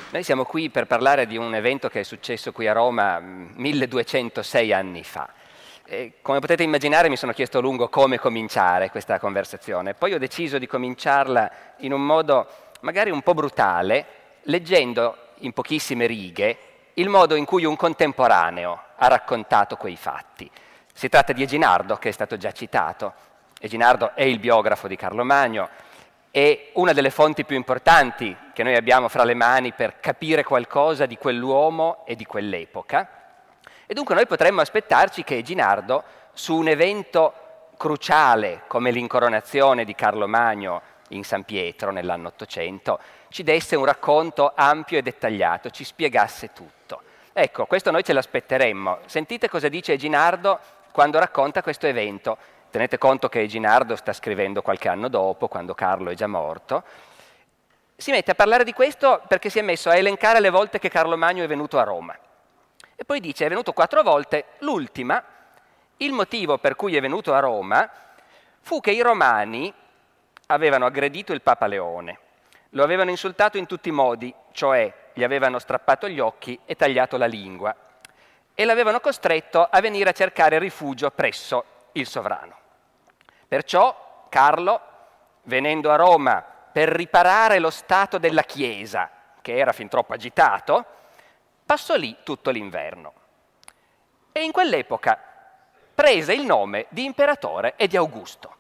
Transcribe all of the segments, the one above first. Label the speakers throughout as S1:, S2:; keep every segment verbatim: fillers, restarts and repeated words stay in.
S1: Noi siamo qui per parlare di un evento che è successo qui a Roma milleduecentosei anni fa. E come potete immaginare mi sono chiesto a lungo come cominciare questa conversazione. Poi ho deciso di cominciarla in un modo magari un po' brutale, leggendo in pochissime righe il modo in cui un contemporaneo ha raccontato quei fatti. Si tratta di Eginardo, che è stato già citato. Eginardo è il biografo di Carlo Magno, è una delle fonti più importanti che noi abbiamo fra le mani per capire qualcosa di quell'uomo e di quell'epoca. E dunque noi potremmo aspettarci che Eginardo, su un evento cruciale come l'incoronazione di Carlo Magno in San Pietro nell'anno Ottocento, ci desse un racconto ampio e dettagliato, ci spiegasse tutto. Ecco, questo noi ce l'aspetteremmo. Sentite cosa dice Eginardo quando racconta questo evento. Tenete conto che Eginardo sta scrivendo qualche anno dopo, quando Carlo è già morto. Si mette a parlare di questo perché si è messo a elencare le volte che Carlo Magno è venuto a Roma. E poi dice, è venuto quattro volte, l'ultima, il motivo per cui è venuto a Roma fu che i romani avevano aggredito il Papa Leone, lo avevano insultato in tutti i modi, cioè gli avevano strappato gli occhi e tagliato la lingua, e l'avevano costretto a venire a cercare rifugio presso il sovrano. Perciò Carlo, venendo a Roma per riparare lo stato della Chiesa, che era fin troppo agitato, passò lì tutto l'inverno. E in quell'epoca prese il nome di imperatore e di Augusto.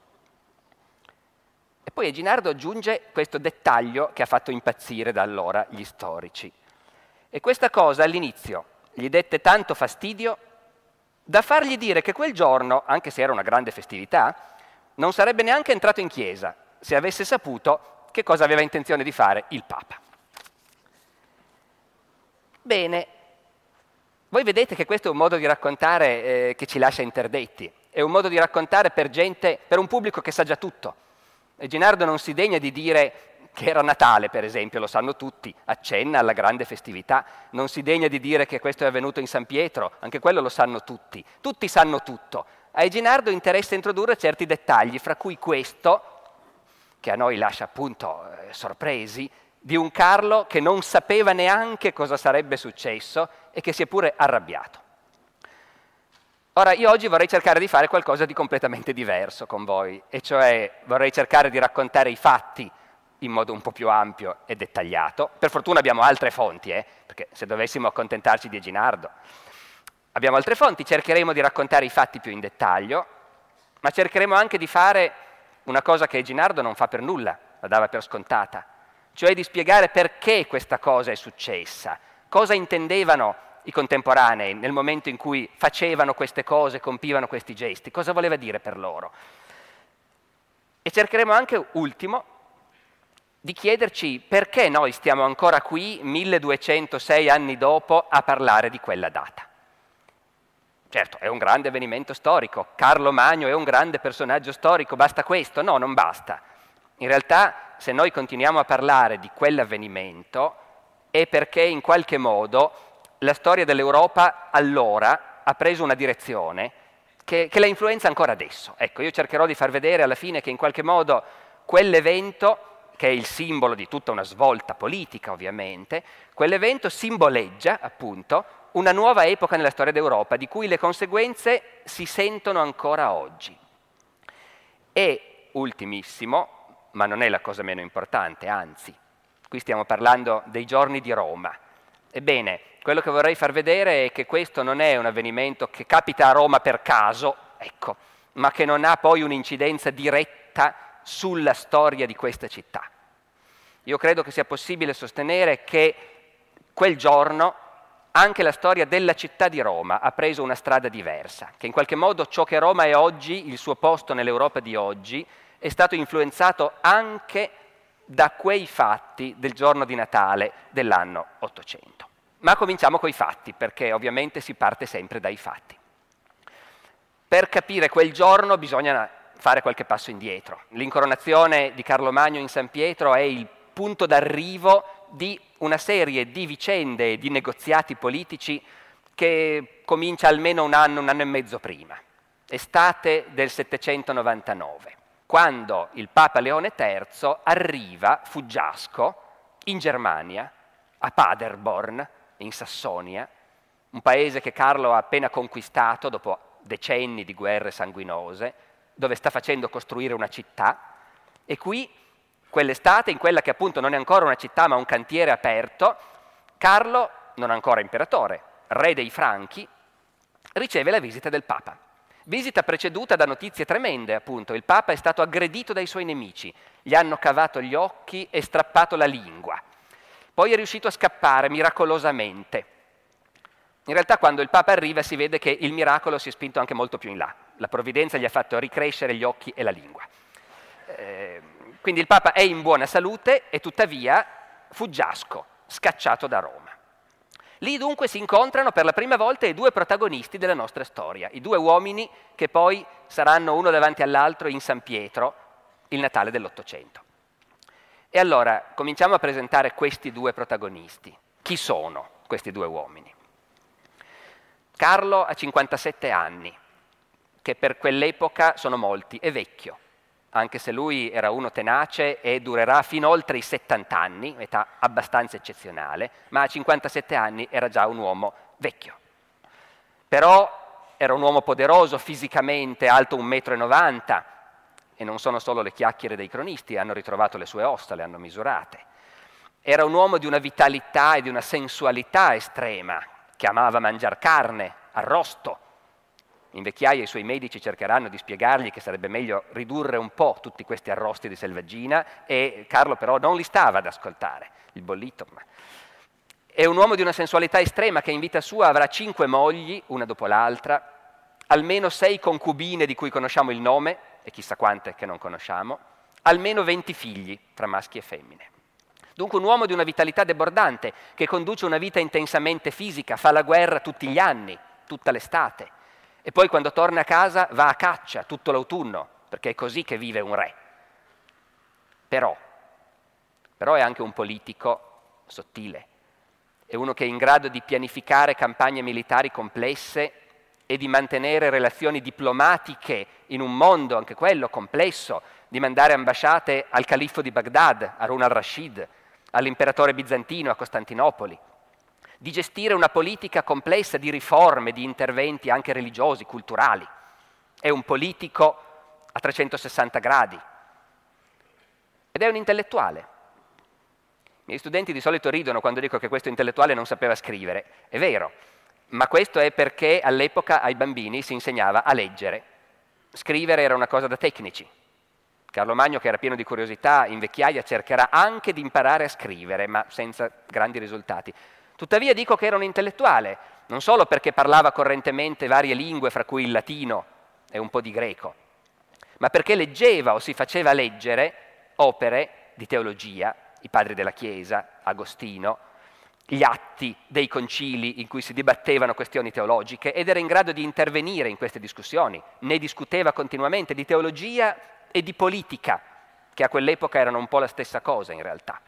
S1: E poi Eginardo aggiunge questo dettaglio che ha fatto impazzire da allora gli storici. E questa cosa all'inizio gli dette tanto fastidio da fargli dire che quel giorno, anche se era una grande festività, non sarebbe neanche entrato in chiesa se avesse saputo che cosa aveva intenzione di fare il Papa. Bene, voi vedete che questo è un modo di raccontare eh, che ci lascia interdetti, è un modo di raccontare per gente, per un pubblico che sa già tutto. Eginardo non si degna di dire che era Natale, per esempio, lo sanno tutti, accenna alla grande festività, non si degna di dire che questo è avvenuto in San Pietro, anche quello lo sanno tutti, tutti sanno tutto. A Eginardo interessa introdurre certi dettagli, fra cui questo, che a noi lascia appunto eh, sorpresi, di un Carlo che non sapeva neanche cosa sarebbe successo e che si è pure arrabbiato. Ora, io oggi vorrei cercare di fare qualcosa di completamente diverso con voi, e cioè vorrei cercare di raccontare i fatti in modo un po' più ampio e dettagliato. Per fortuna abbiamo altre fonti, eh, perché se dovessimo accontentarci di Eginardo. Abbiamo altre fonti, cercheremo di raccontare i fatti più in dettaglio, ma cercheremo anche di fare una cosa che Eginardo non fa per nulla, la dava per scontata, cioè di spiegare perché questa cosa è successa, cosa intendevano i contemporanei nel momento in cui facevano queste cose, compivano questi gesti, cosa voleva dire per loro. E cercheremo anche, ultimo, di chiederci perché noi stiamo ancora qui, milleduecentosei anni dopo, a parlare di quella data. Certo, è un grande avvenimento storico, Carlo Magno è un grande personaggio storico, basta questo? No, non basta. In realtà, se noi continuiamo a parlare di quell'avvenimento, è perché in qualche modo la storia dell'Europa allora ha preso una direzione che, che la influenza ancora adesso. Ecco, io cercherò di far vedere alla fine che in qualche modo quell'evento, che è il simbolo di tutta una svolta politica ovviamente, quell'evento simboleggia appunto una nuova epoca nella storia d'Europa, di cui le conseguenze si sentono ancora oggi. E, ultimissimo, ma non è la cosa meno importante, anzi, qui stiamo parlando dei giorni di Roma. Ebbene, quello che vorrei far vedere è che questo non è un avvenimento che capita a Roma per caso, ecco, ma che non ha poi un'incidenza diretta sulla storia di questa città. Io credo che sia possibile sostenere che quel giorno anche la storia della città di Roma ha preso una strada diversa, che in qualche modo ciò che Roma è oggi, il suo posto nell'Europa di oggi, è stato influenzato anche da quei fatti del giorno di Natale dell'anno Ottocento. Ma cominciamo coi fatti, perché ovviamente si parte sempre dai fatti. Per capire quel giorno bisogna fare qualche passo indietro. L'incoronazione di Carlo Magno in San Pietro è il punto d'arrivo di una serie di vicende e di negoziati politici che comincia almeno un anno, un anno e mezzo prima, estate del settecentonovantanove, quando il Papa Leone terzo arriva, fuggiasco, in Germania a Paderborn, in Sassonia, un paese che Carlo ha appena conquistato dopo decenni di guerre sanguinose, dove sta facendo costruire una città, e qui, quell'estate, in quella che appunto non è ancora una città ma un cantiere aperto, Carlo, non ancora imperatore, re dei Franchi, riceve la visita del Papa. Visita preceduta da notizie tremende, appunto. Il Papa è stato aggredito dai suoi nemici, gli hanno cavato gli occhi e strappato la lingua. Poi è riuscito a scappare miracolosamente. In realtà quando il Papa arriva si vede che il miracolo si è spinto anche molto più in là. La provvidenza gli ha fatto ricrescere gli occhi e la lingua. Eh, quindi il Papa è in buona salute e tuttavia fuggiasco, scacciato da Roma. Lì dunque si incontrano per la prima volta i due protagonisti della nostra storia, i due uomini che poi saranno uno davanti all'altro in San Pietro, il Natale dell'Ottocento. E allora cominciamo a presentare questi due protagonisti. Chi sono questi due uomini? Carlo ha cinquantasette anni, che per quell'epoca sono molti, è vecchio, anche se lui era uno tenace e durerà fino oltre i settanta anni, età abbastanza eccezionale, ma a cinquantasette anni era già un uomo vecchio. Però era un uomo poderoso fisicamente, alto un metro e novanta, e non sono solo le chiacchiere dei cronisti, hanno ritrovato le sue ossa, le hanno misurate. Era un uomo di una vitalità e di una sensualità estrema, che amava mangiar carne, arrosto. In vecchiaia i suoi medici cercheranno di spiegargli che sarebbe meglio ridurre un po' tutti questi arrosti di selvaggina, e Carlo però non li stava ad ascoltare, il bollito. È un uomo di una sensualità estrema che in vita sua avrà cinque mogli, una dopo l'altra, almeno sei concubine di cui conosciamo il nome, e chissà quante che non conosciamo, almeno venti figli tra maschi e femmine. Dunque un uomo di una vitalità debordante, che conduce una vita intensamente fisica, fa la guerra tutti gli anni, tutta l'estate, e poi quando torna a casa va a caccia tutto l'autunno, perché è così che vive un re. Però, però è anche un politico sottile, è uno che è in grado di pianificare campagne militari complesse e di mantenere relazioni diplomatiche in un mondo, anche quello complesso, di mandare ambasciate al califfo di Baghdad, Harun al-Rashid, all'imperatore bizantino a Costantinopoli, di gestire una politica complessa di riforme, di interventi anche religiosi, culturali. È un politico a trecentosessanta gradi ed è un intellettuale. I miei studenti di solito ridono quando dico che questo intellettuale non sapeva scrivere. È vero, ma questo è perché all'epoca ai bambini si insegnava a leggere. Scrivere era una cosa da tecnici. Carlo Magno, che era pieno di curiosità, in vecchiaia cercherà anche di imparare a scrivere, ma senza grandi risultati. Tuttavia dico che era un intellettuale, non solo perché parlava correntemente varie lingue, fra cui il latino e un po' di greco, ma perché leggeva o si faceva leggere opere di teologia, i padri della Chiesa, Agostino, gli atti dei concili in cui si dibattevano questioni teologiche, ed era in grado di intervenire in queste discussioni. Ne discuteva continuamente di teologia e di politica, che a quell'epoca erano un po' la stessa cosa in realtà.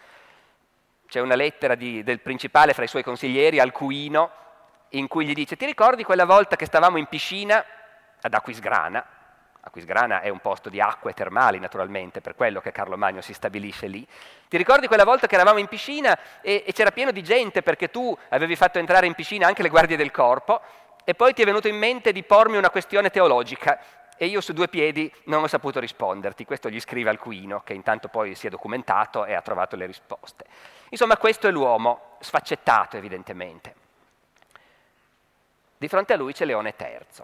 S1: C'è una lettera di, del principale fra i suoi consiglieri, Alcuino, in cui gli dice: ti ricordi quella volta che stavamo in piscina ad Aquisgrana? Aquisgrana è un posto di acque termali, naturalmente, per quello che Carlo Magno si stabilisce lì. Ti ricordi quella volta che eravamo in piscina e, e c'era pieno di gente perché tu avevi fatto entrare in piscina anche le guardie del corpo, e poi ti è venuto in mente di pormi una questione teologica e io su due piedi non ho saputo risponderti. Questo gli scrive Alcuino, che intanto poi si è documentato e ha trovato le risposte. Insomma, questo è l'uomo, sfaccettato evidentemente. Di fronte a lui c'è Leone terzo.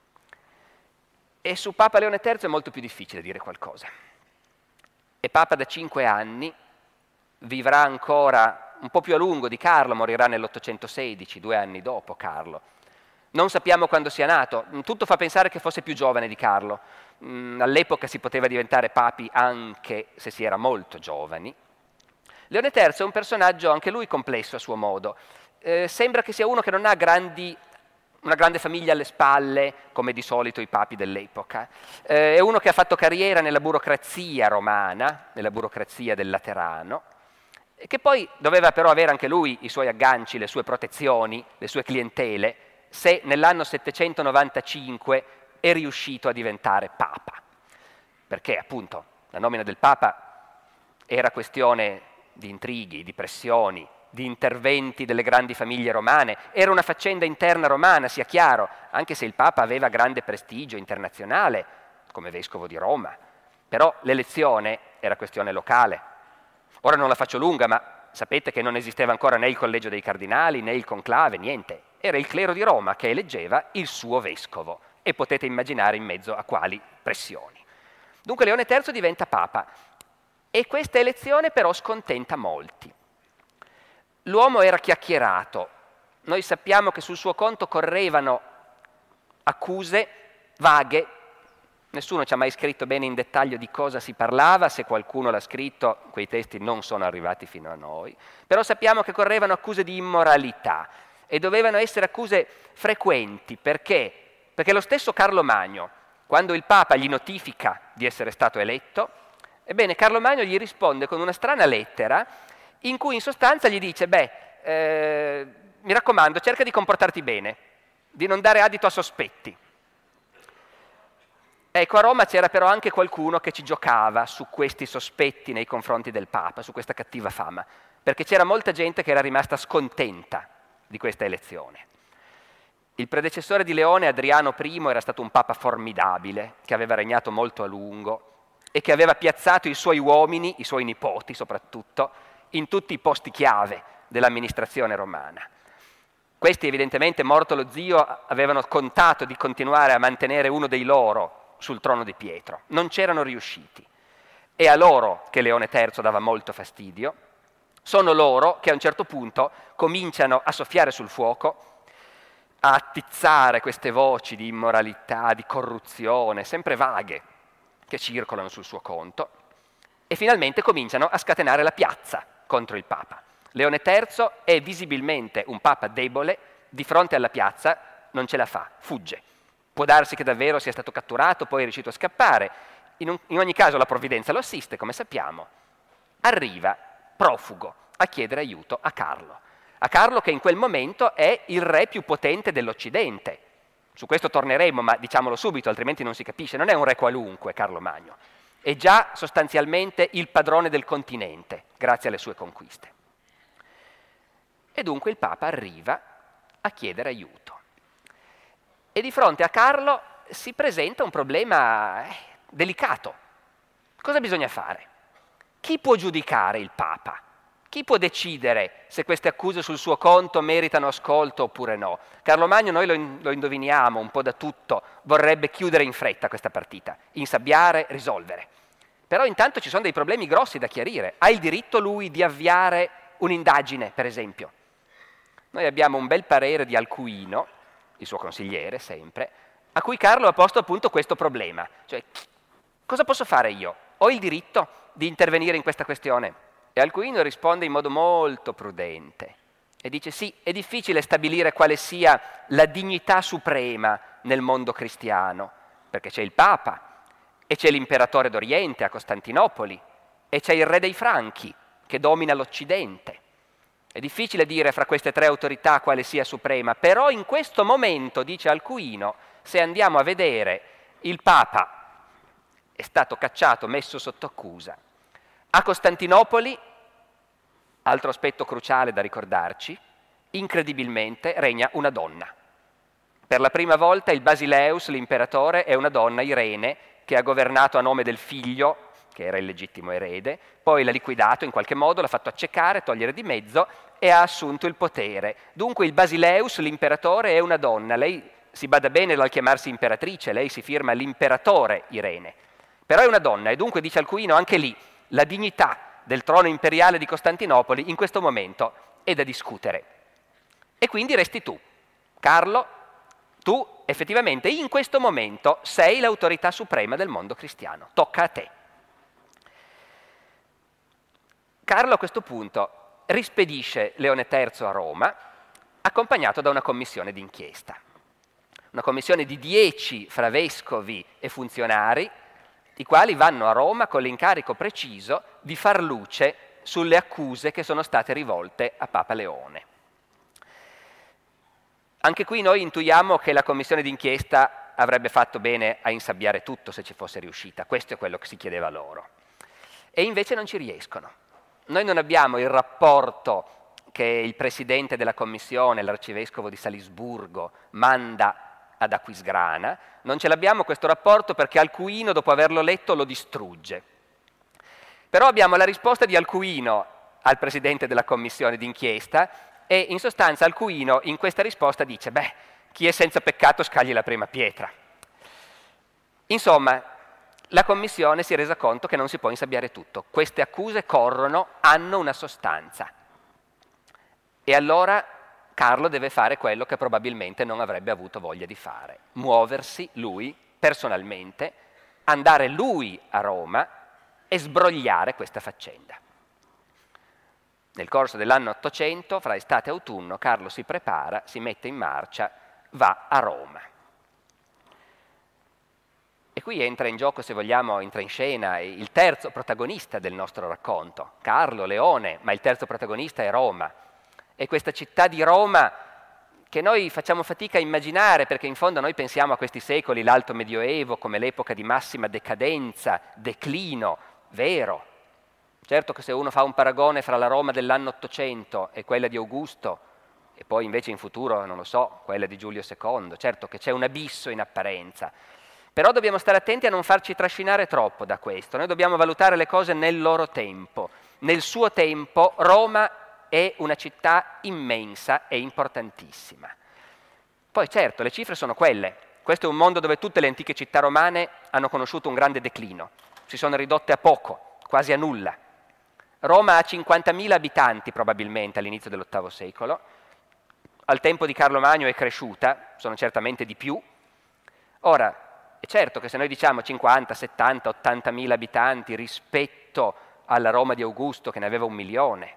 S1: E su Papa Leone terzo è molto più difficile dire qualcosa. È Papa da cinque anni, vivrà ancora un po' più a lungo di Carlo, morirà nell'ottocentosedici, due anni dopo Carlo. Non sappiamo quando sia nato, tutto fa pensare che fosse più giovane di Carlo. All'epoca si poteva diventare papi anche se si era molto giovani. Leone terzo è un personaggio anche lui complesso a suo modo. Eh, sembra che sia uno che non ha grandi, una grande famiglia alle spalle, come di solito i papi dell'epoca. Eh, è uno che ha fatto carriera nella burocrazia romana, nella burocrazia del Laterano, e che poi doveva però avere anche lui i suoi agganci, le sue protezioni, le sue clientele, se nell'anno settecentonovantacinque è riuscito a diventare papa. Perché appunto la nomina del papa era questione di intrighi, di pressioni, di interventi delle grandi famiglie romane, era una faccenda interna romana, sia chiaro, anche se il Papa aveva grande prestigio internazionale come vescovo di Roma, però l'elezione era questione locale. Ora non la faccio lunga, ma sapete che non esisteva ancora né il collegio dei cardinali, né il conclave, niente. Era il clero di Roma che eleggeva il suo vescovo e potete immaginare in mezzo a quali pressioni. Dunque Leone terzo diventa Papa e questa elezione però scontenta molti. L'uomo era chiacchierato, noi sappiamo che sul suo conto correvano accuse vaghe, nessuno ci ha mai scritto bene in dettaglio di cosa si parlava, se qualcuno l'ha scritto quei testi non sono arrivati fino a noi, però sappiamo che correvano accuse di immoralità e dovevano essere accuse frequenti, perché? Perché lo stesso Carlo Magno, quando il Papa gli notifica di essere stato eletto, ebbene Carlo Magno gli risponde con una strana lettera in cui in sostanza gli dice, beh, eh, mi raccomando, cerca di comportarti bene, di non dare adito a sospetti. Ecco, a Roma c'era però anche qualcuno che ci giocava su questi sospetti nei confronti del Papa, su questa cattiva fama, perché c'era molta gente che era rimasta scontenta di questa elezione. Il predecessore di Leone, Adriano primo, era stato un Papa formidabile, che aveva regnato molto a lungo e che aveva piazzato i suoi uomini, i suoi nipoti soprattutto, in tutti i posti chiave dell'amministrazione romana. Questi evidentemente, morto lo zio, avevano contato di continuare a mantenere uno dei loro sul trono di Pietro. Non c'erano riusciti. È a loro che Leone terzo dava molto fastidio. Sono loro che a un certo punto cominciano a soffiare sul fuoco, a attizzare queste voci di immoralità, di corruzione, sempre vaghe, che circolano sul suo conto, e finalmente cominciano a scatenare la piazza contro il Papa. Leone terzo è visibilmente un Papa debole, di fronte alla piazza non ce la fa, fugge. Può darsi che davvero sia stato catturato, poi è riuscito a scappare. In, un, in ogni caso la provvidenza lo assiste, come sappiamo. Arriva profugo a chiedere aiuto a Carlo. A Carlo che in quel momento è il re più potente dell'Occidente. Su questo torneremo, ma diciamolo subito, altrimenti non si capisce. Non è un re qualunque, Carlo Magno. È già sostanzialmente il padrone del continente, grazie alle sue conquiste. E dunque il Papa arriva a chiedere aiuto. E di fronte a Carlo si presenta un problema eh, delicato. Cosa bisogna fare? Chi può giudicare il Papa? Chi può decidere se queste accuse sul suo conto meritano ascolto oppure no? Carlo Magno, noi lo, in, lo indoviniamo un po' da tutto, vorrebbe chiudere in fretta questa partita, insabbiare, risolvere. Però intanto ci sono dei problemi grossi da chiarire. Ha il diritto lui di avviare un'indagine, per esempio? Noi abbiamo un bel parere di Alcuino, il suo consigliere sempre, a cui Carlo ha posto appunto questo problema. Cioè, cosa posso fare io? Ho il diritto di intervenire in questa questione? E Alcuino risponde in modo molto prudente e dice sì, è difficile stabilire quale sia la dignità suprema nel mondo cristiano, perché c'è il Papa e c'è l'imperatore d'Oriente a Costantinopoli e c'è il re dei Franchi che domina l'Occidente. È difficile dire fra queste tre autorità quale sia suprema, però in questo momento, dice Alcuino, se andiamo a vedere, il Papa è stato cacciato, messo sotto accusa. A Costantinopoli, altro aspetto cruciale da ricordarci, incredibilmente regna una donna. Per la prima volta il Basileus, l'imperatore, è una donna, Irene, che ha governato a nome del figlio, che era il legittimo erede, poi l'ha liquidato in qualche modo, l'ha fatto accecare, togliere di mezzo e ha assunto il potere. Dunque il Basileus, l'imperatore, è una donna. Lei si bada bene dal chiamarsi imperatrice, lei si firma l'imperatore Irene. Però è una donna e dunque, dice Alcuino, anche lì la dignità del trono imperiale di Costantinopoli in questo momento è da discutere. E quindi resti tu, Carlo, tu effettivamente in questo momento sei l'autorità suprema del mondo cristiano, tocca a te. Carlo a questo punto rispedisce Leone terzo a Roma, accompagnato da una commissione d'inchiesta. Una commissione di dieci fra vescovi e funzionari, i quali vanno a Roma con l'incarico preciso di far luce sulle accuse che sono state rivolte a Papa Leone. Anche qui noi intuiamo che la commissione d'inchiesta avrebbe fatto bene a insabbiare tutto se ci fosse riuscita, questo è quello che si chiedeva loro. E invece non ci riescono. Noi non abbiamo il rapporto che il presidente della commissione, l'arcivescovo di Salisburgo, manda ad Aquisgrana. Non ce l'abbiamo questo rapporto perché Alcuino, dopo averlo letto, lo distrugge. Però abbiamo la risposta di Alcuino al presidente della commissione d'inchiesta e in sostanza Alcuino in questa risposta dice: beh, chi è senza peccato scagli la prima pietra. Insomma, la commissione si è resa conto che non si può insabbiare tutto. Queste accuse corrono, hanno una sostanza. E allora Carlo deve fare quello che probabilmente non avrebbe avuto voglia di fare: muoversi lui, personalmente, andare lui a Roma e sbrogliare questa faccenda. Nel corso dell'anno ottocento, fra estate e autunno, Carlo si prepara, si mette in marcia, va a Roma. E qui entra in gioco, se vogliamo, entra in scena il terzo protagonista del nostro racconto. Carlo, Leone, ma il terzo protagonista è Roma. E questa città di Roma che noi facciamo fatica a immaginare, perché in fondo noi pensiamo a questi secoli, l'Alto Medioevo, come l'epoca di massima decadenza, declino, vero. Certo che se uno fa un paragone fra la Roma dell'anno ottocento e quella di Augusto, e poi invece in futuro, non lo so, quella di Giulio secondo, certo che c'è un abisso in apparenza. Però dobbiamo stare attenti a non farci trascinare troppo da questo. Noi dobbiamo valutare le cose nel loro tempo. Nel suo tempo Roma è una città immensa e importantissima. Poi certo, le cifre sono quelle. Questo è un mondo dove tutte le antiche città romane hanno conosciuto un grande declino. Si sono ridotte a poco, quasi a nulla. Roma ha cinquantamila abitanti probabilmente all'inizio dell'ottavo secolo. Al tempo di Carlo Magno è cresciuta, sono certamente di più. Ora, è certo che se noi diciamo cinquanta, settanta, ottantamila abitanti rispetto alla Roma di Augusto che ne aveva un milione,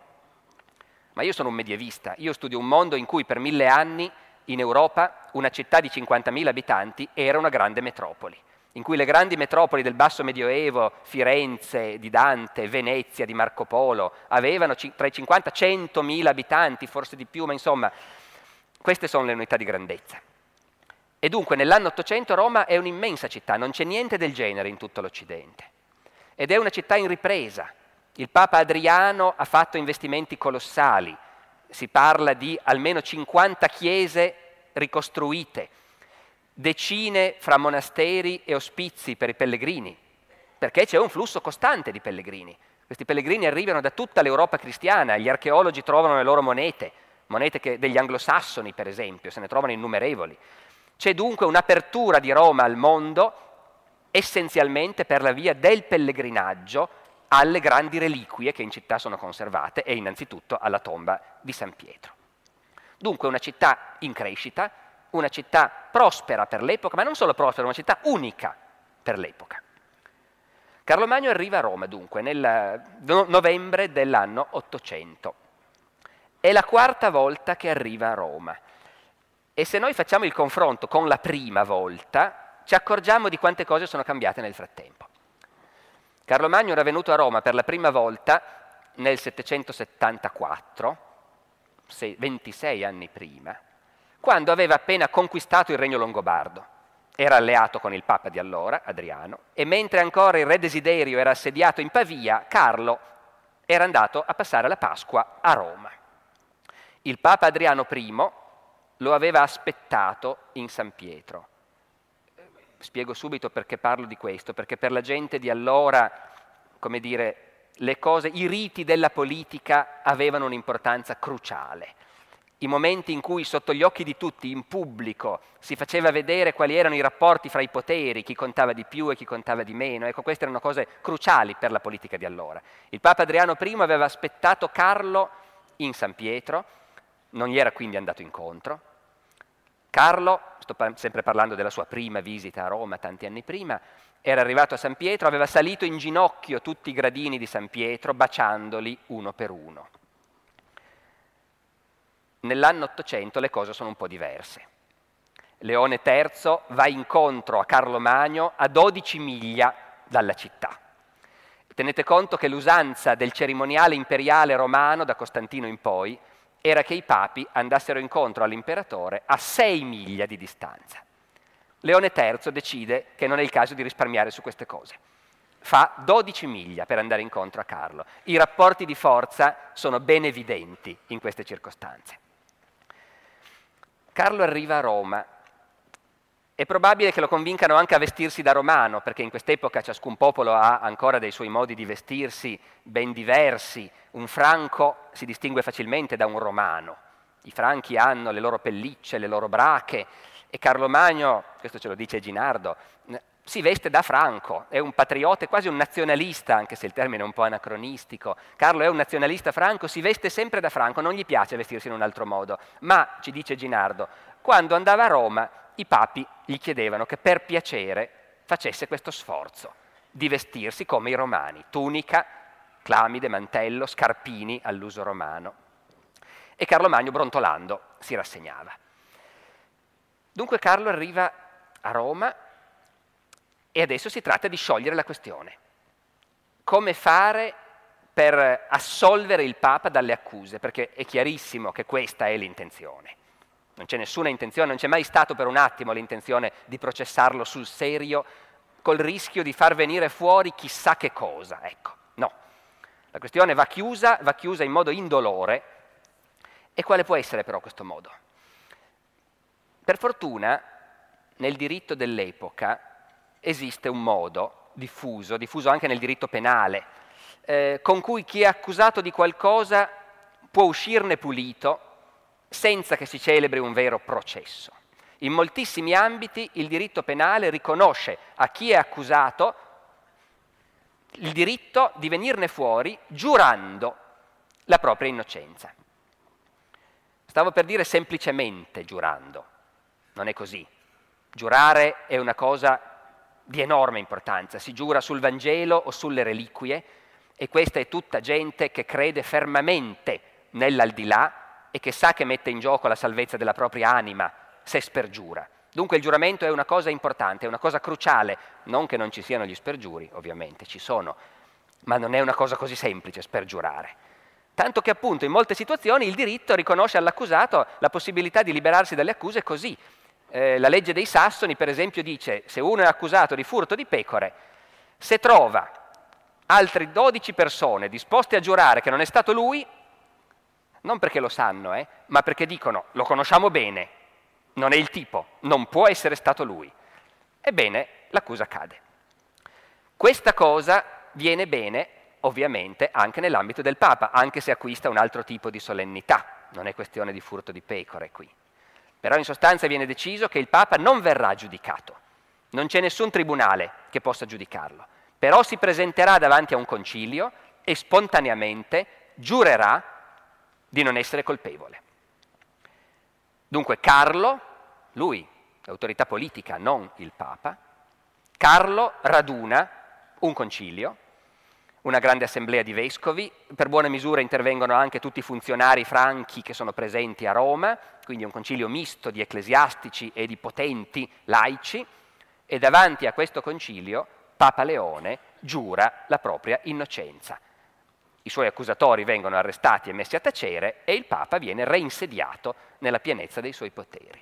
S1: ma io sono un medievista, io studio un mondo in cui per mille anni in Europa una città di cinquantamila abitanti era una grande metropoli, in cui le grandi metropoli del basso medioevo, Firenze di Dante, Venezia di Marco Polo, avevano tra i cinquanta e i centomila abitanti, forse di più, ma insomma, queste sono le unità di grandezza. E dunque nell'anno ottocento Roma è un'immensa città, non c'è niente del genere in tutto l'Occidente. Ed è una città in ripresa. Il Papa Adriano ha fatto investimenti colossali, si parla di almeno cinquanta chiese ricostruite, decine fra monasteri e ospizi per i pellegrini, perché c'è un flusso costante di pellegrini. Questi pellegrini arrivano da tutta l'Europa cristiana, gli archeologi trovano le loro monete, monete che, degli anglosassoni per esempio, se ne trovano innumerevoli. C'è dunque un'apertura di Roma al mondo essenzialmente per la via del pellegrinaggio alle grandi reliquie che in città sono conservate e innanzitutto alla tomba di San Pietro. Dunque una città in crescita, una città prospera per l'epoca, ma non solo prospera, una città unica per l'epoca. Carlo Magno arriva a Roma dunque nel novembre dell'anno ottocento. È la quarta volta che arriva a Roma. E se noi facciamo il confronto con la prima volta, ci accorgiamo di quante cose sono cambiate nel frattempo. Carlo Magno era venuto a Roma per la prima volta nel settecentosettantaquattro, ventisei anni prima, quando aveva appena conquistato il regno longobardo. Era alleato con il Papa di allora, Adriano, e mentre ancora il re Desiderio era assediato in Pavia, Carlo era andato a passare la Pasqua a Roma. Il Papa Adriano primo lo aveva aspettato in San Pietro. Spiego subito perché parlo di questo, perché per la gente di allora, come dire, le cose, i riti della politica avevano un'importanza cruciale. I momenti in cui sotto gli occhi di tutti, in pubblico, si faceva vedere quali erano i rapporti fra i poteri, chi contava di più e chi contava di meno, ecco, queste erano cose cruciali per la politica di allora. Il Papa Adriano primo aveva aspettato Carlo in San Pietro, non gli era quindi andato incontro. Carlo, sto par- sempre parlando della sua prima visita a Roma tanti anni prima, era arrivato a San Pietro, aveva salito in ginocchio tutti i gradini di San Pietro, baciandoli uno per uno. Nell'anno ottocento le cose sono un po' diverse. Leone terzo va incontro a Carlo Magno a dodici miglia dalla città. Tenete conto che l'usanza del cerimoniale imperiale romano, da Costantino in poi, era che i papi andassero incontro all'imperatore a sei miglia di distanza. Leone terzo decide che non è il caso di risparmiare su queste cose. fa dodici miglia per andare incontro a Carlo. I rapporti di forza sono ben evidenti in queste circostanze. Carlo arriva a Roma. È probabile che lo convincano anche a vestirsi da romano, perché in quest'epoca ciascun popolo ha ancora dei suoi modi di vestirsi ben diversi. Un franco si distingue facilmente da un romano. I franchi hanno le loro pellicce, le loro brache, e Carlo Magno, questo ce lo dice Ginardo, si veste da franco, è un patriota, è quasi un nazionalista, anche se il termine è un po' anacronistico. Carlo è un nazionalista franco, si veste sempre da franco, non gli piace vestirsi in un altro modo. Ma, ci dice Ginardo, quando andava a Roma i papi gli chiedevano che per piacere facesse questo sforzo di vestirsi come i romani, tunica, clamide, mantello, scarpini all'uso romano. E Carlo Magno, brontolando, si rassegnava. Dunque Carlo arriva a Roma e adesso si tratta di sciogliere la questione. Come fare per assolvere il Papa dalle accuse? Perché è chiarissimo che questa è l'intenzione. Non c'è nessuna intenzione, non c'è mai stato per un attimo l'intenzione di processarlo sul serio, col rischio di far venire fuori chissà che cosa. Ecco, no. La questione va chiusa, va chiusa in modo indolore. E quale può essere però questo modo? Per fortuna, nel diritto dell'epoca esiste un modo diffuso, diffuso anche nel diritto penale, eh, con cui chi è accusato di qualcosa può uscirne pulito senza che si celebri un vero processo. In moltissimi ambiti il diritto penale riconosce a chi è accusato il diritto di venirne fuori giurando la propria innocenza. Stavo per dire semplicemente giurando, non è così. Giurare è una cosa di enorme importanza, si giura sul Vangelo o sulle reliquie, e questa è tutta gente che crede fermamente nell'aldilà e che sa che mette in gioco la salvezza della propria anima se spergiura. Dunque il giuramento è una cosa importante, è una cosa cruciale, non che non ci siano gli spergiuri, ovviamente ci sono, ma non è una cosa così semplice spergiurare. Tanto che appunto in molte situazioni il diritto riconosce all'accusato la possibilità di liberarsi dalle accuse così. Eh, la legge dei Sassoni, per esempio, dice: se uno è accusato di furto di pecore, se trova altre dodici persone disposte a giurare che non è stato lui, non perché lo sanno, eh, ma perché dicono: lo conosciamo bene, non è il tipo, non può essere stato lui, ebbene l'accusa cade. Questa cosa viene bene ovviamente anche nell'ambito del Papa, anche se acquista un altro tipo di solennità, non è questione di furto di pecore qui. Però in sostanza viene deciso che il Papa non verrà giudicato, non c'è nessun tribunale che possa giudicarlo, però si presenterà davanti a un concilio e spontaneamente giurerà di non essere colpevole. Dunque Carlo, lui, l'autorità politica, non il Papa, Carlo raduna un concilio, una grande assemblea di vescovi, per buona misura intervengono anche tutti i funzionari franchi che sono presenti a Roma, quindi un concilio misto di ecclesiastici e di potenti laici, e davanti a questo concilio Papa Leone giura la propria innocenza. I suoi accusatori vengono arrestati e messi a tacere e il Papa viene reinsediato nella pienezza dei suoi poteri.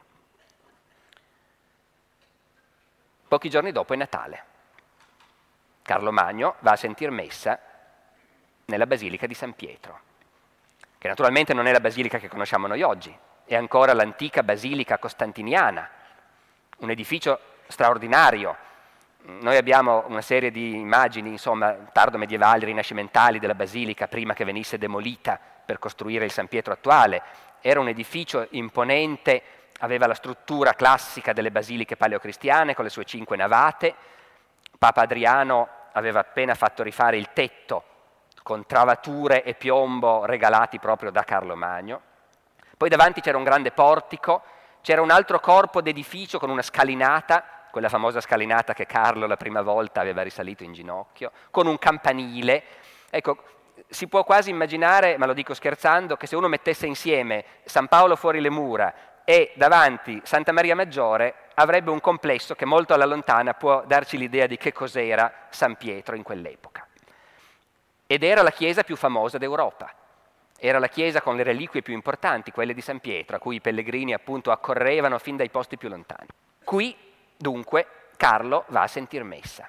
S1: Pochi giorni dopo è Natale. Carlo Magno va a sentir messa nella Basilica di San Pietro, che naturalmente non è la basilica che conosciamo noi oggi, è ancora l'antica Basilica Costantiniana, un edificio straordinario. Noi abbiamo una serie di immagini, insomma, tardo medievali, rinascimentali della Basilica, prima che venisse demolita per costruire il San Pietro attuale. Era un edificio imponente, aveva la struttura classica delle basiliche paleocristiane, con le sue cinque navate. Papa Adriano aveva appena fatto rifare il tetto con travature e piombo regalati proprio da Carlo Magno. Poi davanti c'era un grande portico, c'era un altro corpo d'edificio con una scalinata, quella famosa scalinata che Carlo la prima volta aveva risalito in ginocchio, con un campanile. Ecco, si può quasi immaginare, ma lo dico scherzando, che se uno mettesse insieme San Paolo fuori le mura e davanti Santa Maria Maggiore avrebbe un complesso che molto alla lontana può darci l'idea di che cos'era San Pietro in quell'epoca. Ed era la chiesa più famosa d'Europa, era la chiesa con le reliquie più importanti, quelle di San Pietro, a cui i pellegrini appunto accorrevano fin dai posti più lontani. Qui, dunque, Carlo va a sentir messa.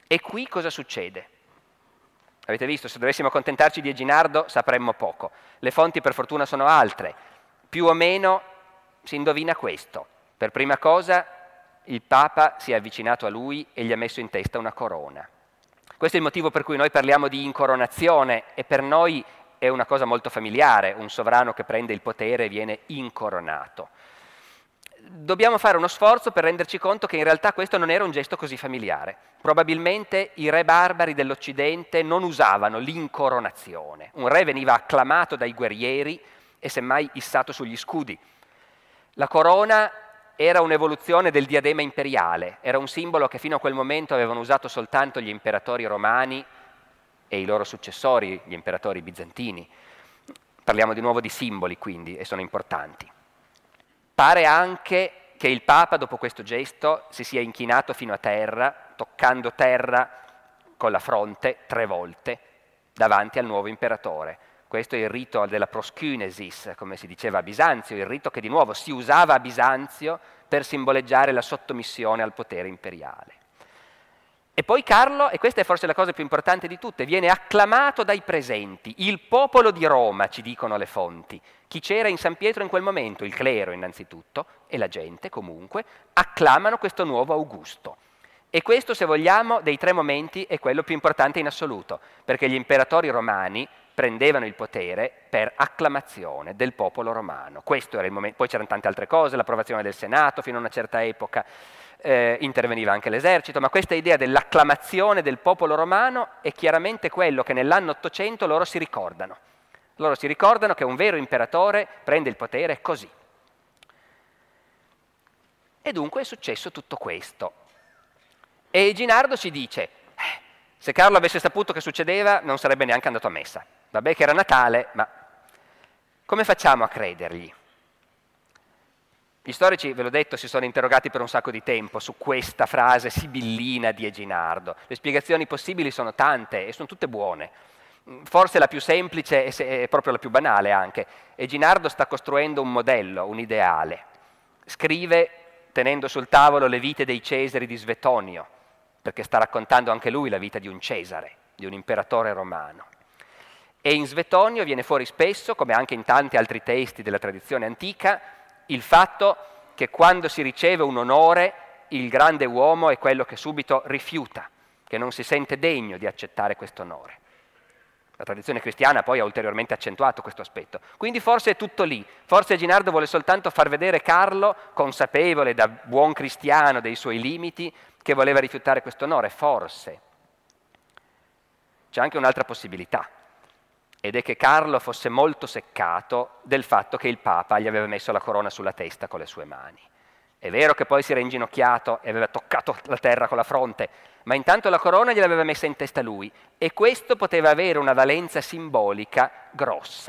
S1: E qui cosa succede? Avete visto, se dovessimo accontentarci di Eginardo sapremmo poco. Le fonti per fortuna sono altre. Più o meno si indovina questo. Per prima cosa il Papa si è avvicinato a lui e gli ha messo in testa una corona. Questo è il motivo per cui noi parliamo di incoronazione e per noi è una cosa molto familiare, un sovrano che prende il potere e viene incoronato. Dobbiamo fare uno sforzo per renderci conto che in realtà questo non era un gesto così familiare. Probabilmente i re barbari dell'Occidente non usavano l'incoronazione. Un re veniva acclamato dai guerrieri e semmai issato sugli scudi. La corona era un'evoluzione del diadema imperiale, era un simbolo che fino a quel momento avevano usato soltanto gli imperatori romani e i loro successori, gli imperatori bizantini. Parliamo di nuovo di simboli quindi, e sono importanti. Pare anche che il Papa, dopo questo gesto, si sia inchinato fino a terra, toccando terra con la fronte tre volte davanti al nuovo imperatore. Questo è il rito della proskynesis, come si diceva a Bisanzio, il rito che di nuovo si usava a Bisanzio per simboleggiare la sottomissione al potere imperiale. E poi Carlo, e questa è forse la cosa più importante di tutte, viene acclamato dai presenti. Il popolo di Roma, ci dicono le fonti. Chi c'era in San Pietro in quel momento? Il clero innanzitutto, e la gente comunque, acclamano questo nuovo Augusto. E questo, se vogliamo, dei tre momenti è quello più importante in assoluto, perché gli imperatori romani prendevano il potere per acclamazione del popolo romano. Questo era il momento. Poi c'erano tante altre cose, l'approvazione del Senato fino a una certa epoca, eh, interveniva anche l'esercito, ma questa idea dell'acclamazione del popolo romano è chiaramente quello che nell'anno ottocento loro si ricordano. Loro si ricordano che un vero imperatore prende il potere così. E dunque è successo tutto questo. E Eginardo ci dice, eh, se Carlo avesse saputo che succedeva non sarebbe neanche andato a messa. Vabbè che era Natale, ma come facciamo a credergli? Gli storici, ve l'ho detto, si sono interrogati per un sacco di tempo su questa frase sibillina di Eginardo. Le spiegazioni possibili sono tante e sono tutte buone. Forse la più semplice è proprio la più banale anche. Eginardo sta costruendo un modello, un ideale. Scrive tenendo sul tavolo le vite dei Cesari di Svetonio, perché sta raccontando anche lui la vita di un Cesare, di un imperatore romano. E in Svetonio viene fuori spesso, come anche in tanti altri testi della tradizione antica, il fatto che quando si riceve un onore, il grande uomo è quello che subito rifiuta, che non si sente degno di accettare questo onore. La tradizione cristiana poi ha ulteriormente accentuato questo aspetto. Quindi forse è tutto lì. Forse Eginardo vuole soltanto far vedere Carlo, consapevole da buon cristiano dei suoi limiti, che voleva rifiutare questo onore. Forse. C'è anche un'altra possibilità, ed è che Carlo fosse molto seccato del fatto che il Papa gli aveva messo la corona sulla testa con le sue mani. È vero che poi si era inginocchiato e aveva toccato la terra con la fronte, ma intanto la corona gliel'aveva messa in testa lui, e questo poteva avere una valenza simbolica grossa.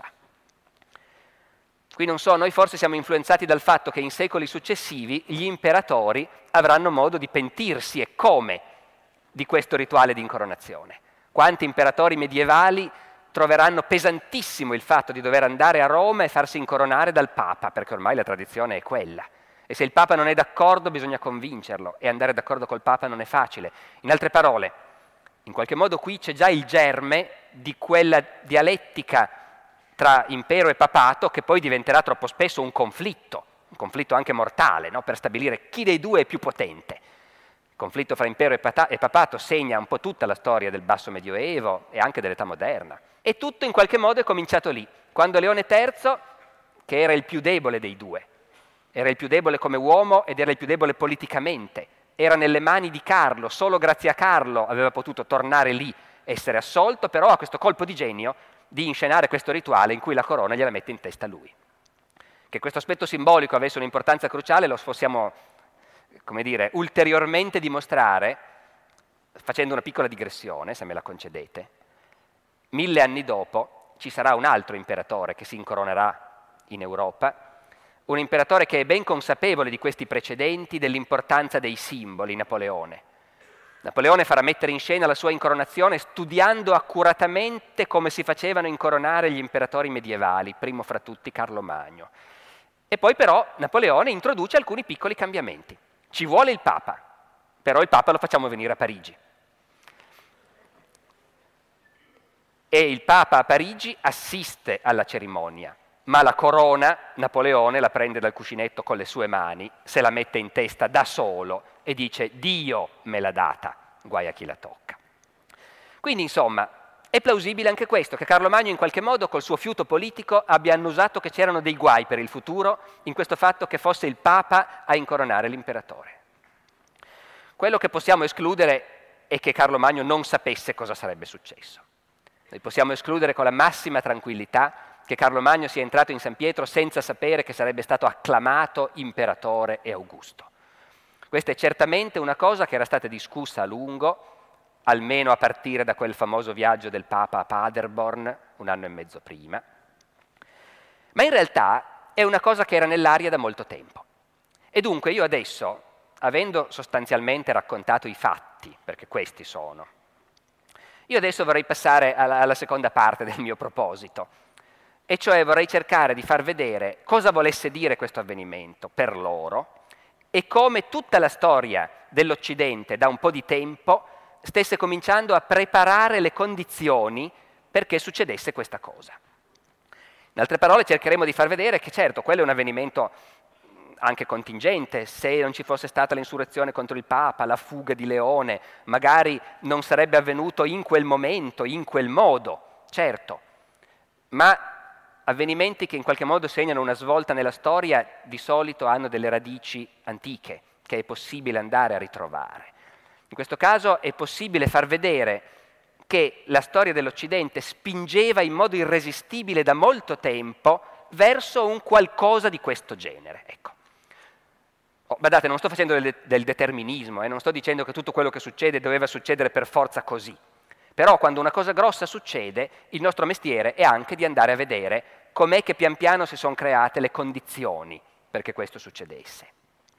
S1: Qui non so, noi forse siamo influenzati dal fatto che in secoli successivi gli imperatori avranno modo di pentirsi, e come, di questo rituale di incoronazione. Quanti imperatori medievali troveranno pesantissimo il fatto di dover andare a Roma e farsi incoronare dal Papa, perché ormai la tradizione è quella. E se il Papa non è d'accordo bisogna convincerlo, e andare d'accordo col Papa non è facile. In altre parole, in qualche modo qui c'è già il germe di quella dialettica tra impero e papato che poi diventerà troppo spesso un conflitto, un conflitto anche mortale, no? Per stabilire chi dei due è più potente. Il conflitto fra impero e, pata- e papato segna un po' tutta la storia del basso medioevo e anche dell'età moderna. E tutto in qualche modo è cominciato lì, quando Leone terzo, che era il più debole dei due, era il più debole come uomo ed era il più debole politicamente, era nelle mani di Carlo, solo grazie a Carlo aveva potuto tornare lì, essere assolto, però ha questo colpo di genio di inscenare questo rituale in cui la corona gliela mette in testa lui. Che questo aspetto simbolico avesse un'importanza cruciale lo possiamo, come dire, ulteriormente dimostrare facendo una piccola digressione, se me la concedete. Mille anni dopo ci sarà un altro imperatore che si incoronerà in Europa, un imperatore che è ben consapevole di questi precedenti, dell'importanza dei simboli, Napoleone. Napoleone farà mettere in scena la sua incoronazione studiando accuratamente come si facevano incoronare gli imperatori medievali, primo fra tutti Carlo Magno. E poi però Napoleone introduce alcuni piccoli cambiamenti. Ci vuole il Papa, però il Papa lo facciamo venire a Parigi. e il Papa a Parigi assiste alla cerimonia, ma la corona Napoleone la prende dal cuscinetto con le sue mani, se la mette in testa da solo e dice Dio me l'ha data, guai a chi la tocca. Quindi insomma è plausibile anche questo, che Carlo Magno in qualche modo col suo fiuto politico abbia annusato che c'erano dei guai per il futuro in questo fatto che fosse il Papa a incoronare l'imperatore. Quello che possiamo escludere è che Carlo Magno non sapesse cosa sarebbe successo. Noi possiamo escludere con la massima tranquillità che Carlo Magno sia entrato in San Pietro senza sapere che sarebbe stato acclamato imperatore e Augusto. Questa è certamente una cosa che era stata discussa a lungo, almeno a partire da quel famoso viaggio del Papa a Paderborn, un anno e mezzo prima. Ma in realtà è una cosa che era nell'aria da molto tempo. E dunque io adesso, avendo sostanzialmente raccontato i fatti, perché questi sono, io adesso vorrei passare alla, alla seconda parte del mio proposito, e cioè vorrei cercare di far vedere cosa volesse dire questo avvenimento per loro e come tutta la storia dell'Occidente da un po' di tempo stesse cominciando a preparare le condizioni perché succedesse questa cosa. In altre parole cercheremo di far vedere che certo, quello è un avvenimento anche contingente, se non ci fosse stata l'insurrezione contro il Papa, la fuga di Leone, magari non sarebbe avvenuto in quel momento, in quel modo, certo, ma avvenimenti che in qualche modo segnano una svolta nella storia di solito hanno delle radici antiche che è possibile andare a ritrovare. In questo caso è possibile far vedere che la storia dell'Occidente spingeva in modo irresistibile da molto tempo verso un qualcosa di questo genere. Ecco. Oh, badate, non sto facendo del, del determinismo, eh, non sto dicendo che tutto quello che succede doveva succedere per forza così. Però quando una cosa grossa succede, il nostro mestiere è anche di andare a vedere com'è che pian piano si sono create le condizioni perché questo succedesse.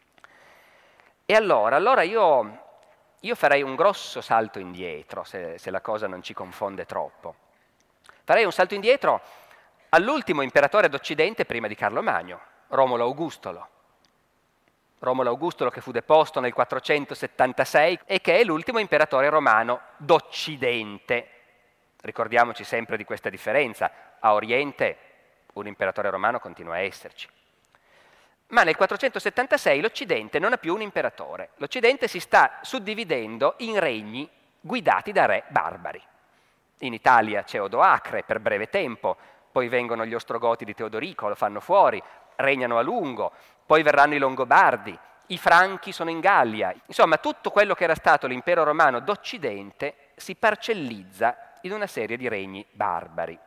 S1: E allora, allora io... Io farei un grosso salto indietro, se, se la cosa non ci confonde troppo. Farei un salto indietro all'ultimo imperatore d'Occidente prima di Carlo Magno, Romolo Augustolo. Romolo Augustolo che fu deposto nel quattrocentosettantasei e che è l'ultimo imperatore romano d'Occidente. Ricordiamoci sempre di questa differenza. A Oriente un imperatore romano continua a esserci. Ma nel quattrocentosettantasei l'Occidente non ha più un imperatore. L'Occidente si sta suddividendo in regni guidati da re barbari. In Italia c'è Odoacre per breve tempo, poi vengono gli Ostrogoti di Teodorico, lo fanno fuori, regnano a lungo, poi verranno i Longobardi, i Franchi sono in Gallia. Insomma, tutto quello che era stato l'impero romano d'Occidente si parcellizza in una serie di regni barbari.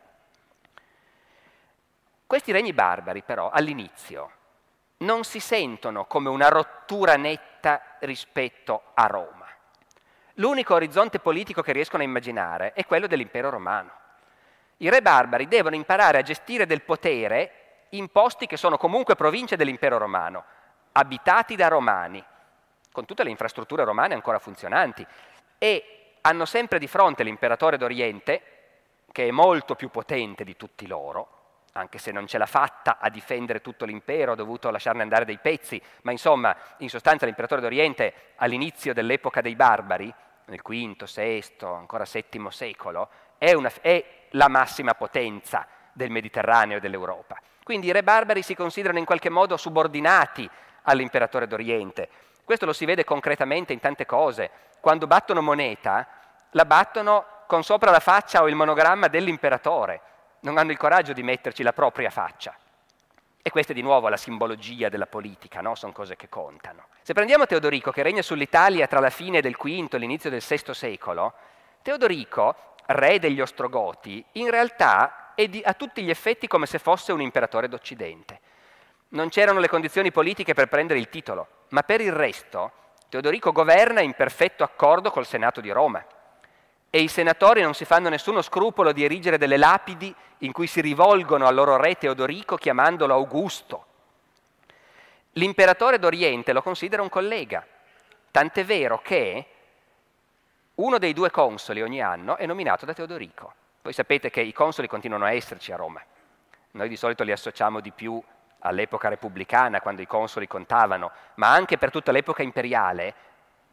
S1: Questi regni barbari, però, all'inizio non si sentono come una rottura netta rispetto a Roma. L'unico orizzonte politico che riescono a immaginare è quello dell'impero romano. I re barbari devono imparare a gestire del potere in posti che sono comunque province dell'impero romano, abitati da romani, con tutte le infrastrutture romane ancora funzionanti, e hanno sempre di fronte l'imperatore d'Oriente, che è molto più potente di tutti loro, anche se non ce l'ha fatta a difendere tutto l'impero, ha dovuto lasciarne andare dei pezzi, ma insomma, in sostanza l'imperatore d'Oriente all'inizio dell'epoca dei barbari, nel quinto, sesto, ancora settimo secolo, è, una, è la massima potenza del Mediterraneo e dell'Europa. Quindi i re barbari si considerano in qualche modo subordinati all'imperatore d'Oriente. Questo lo si vede concretamente in tante cose. Quando battono moneta, la battono con sopra la faccia o il monogramma dell'imperatore. Non hanno il coraggio di metterci la propria faccia. E questa è di nuovo la simbologia della politica, no? Sono cose che contano. Se prendiamo Teodorico, che regna sull'Italia tra la fine del quinto e l'inizio del sesto secolo, Teodorico, re degli Ostrogoti, in realtà è di, a tutti gli effetti come se fosse un imperatore d'Occidente. Non c'erano le condizioni politiche per prendere il titolo, ma per il resto Teodorico governa in perfetto accordo col Senato di Roma. E i senatori non si fanno nessuno scrupolo di erigere delle lapidi in cui si rivolgono al loro re Teodorico chiamandolo Augusto. L'imperatore d'Oriente lo considera un collega, tant'è vero che uno dei due consoli ogni anno è nominato da Teodorico. Voi sapete che i consoli continuano a esserci a Roma. Noi di solito li associamo di più all'epoca repubblicana, quando i consoli contavano, ma anche per tutta l'epoca imperiale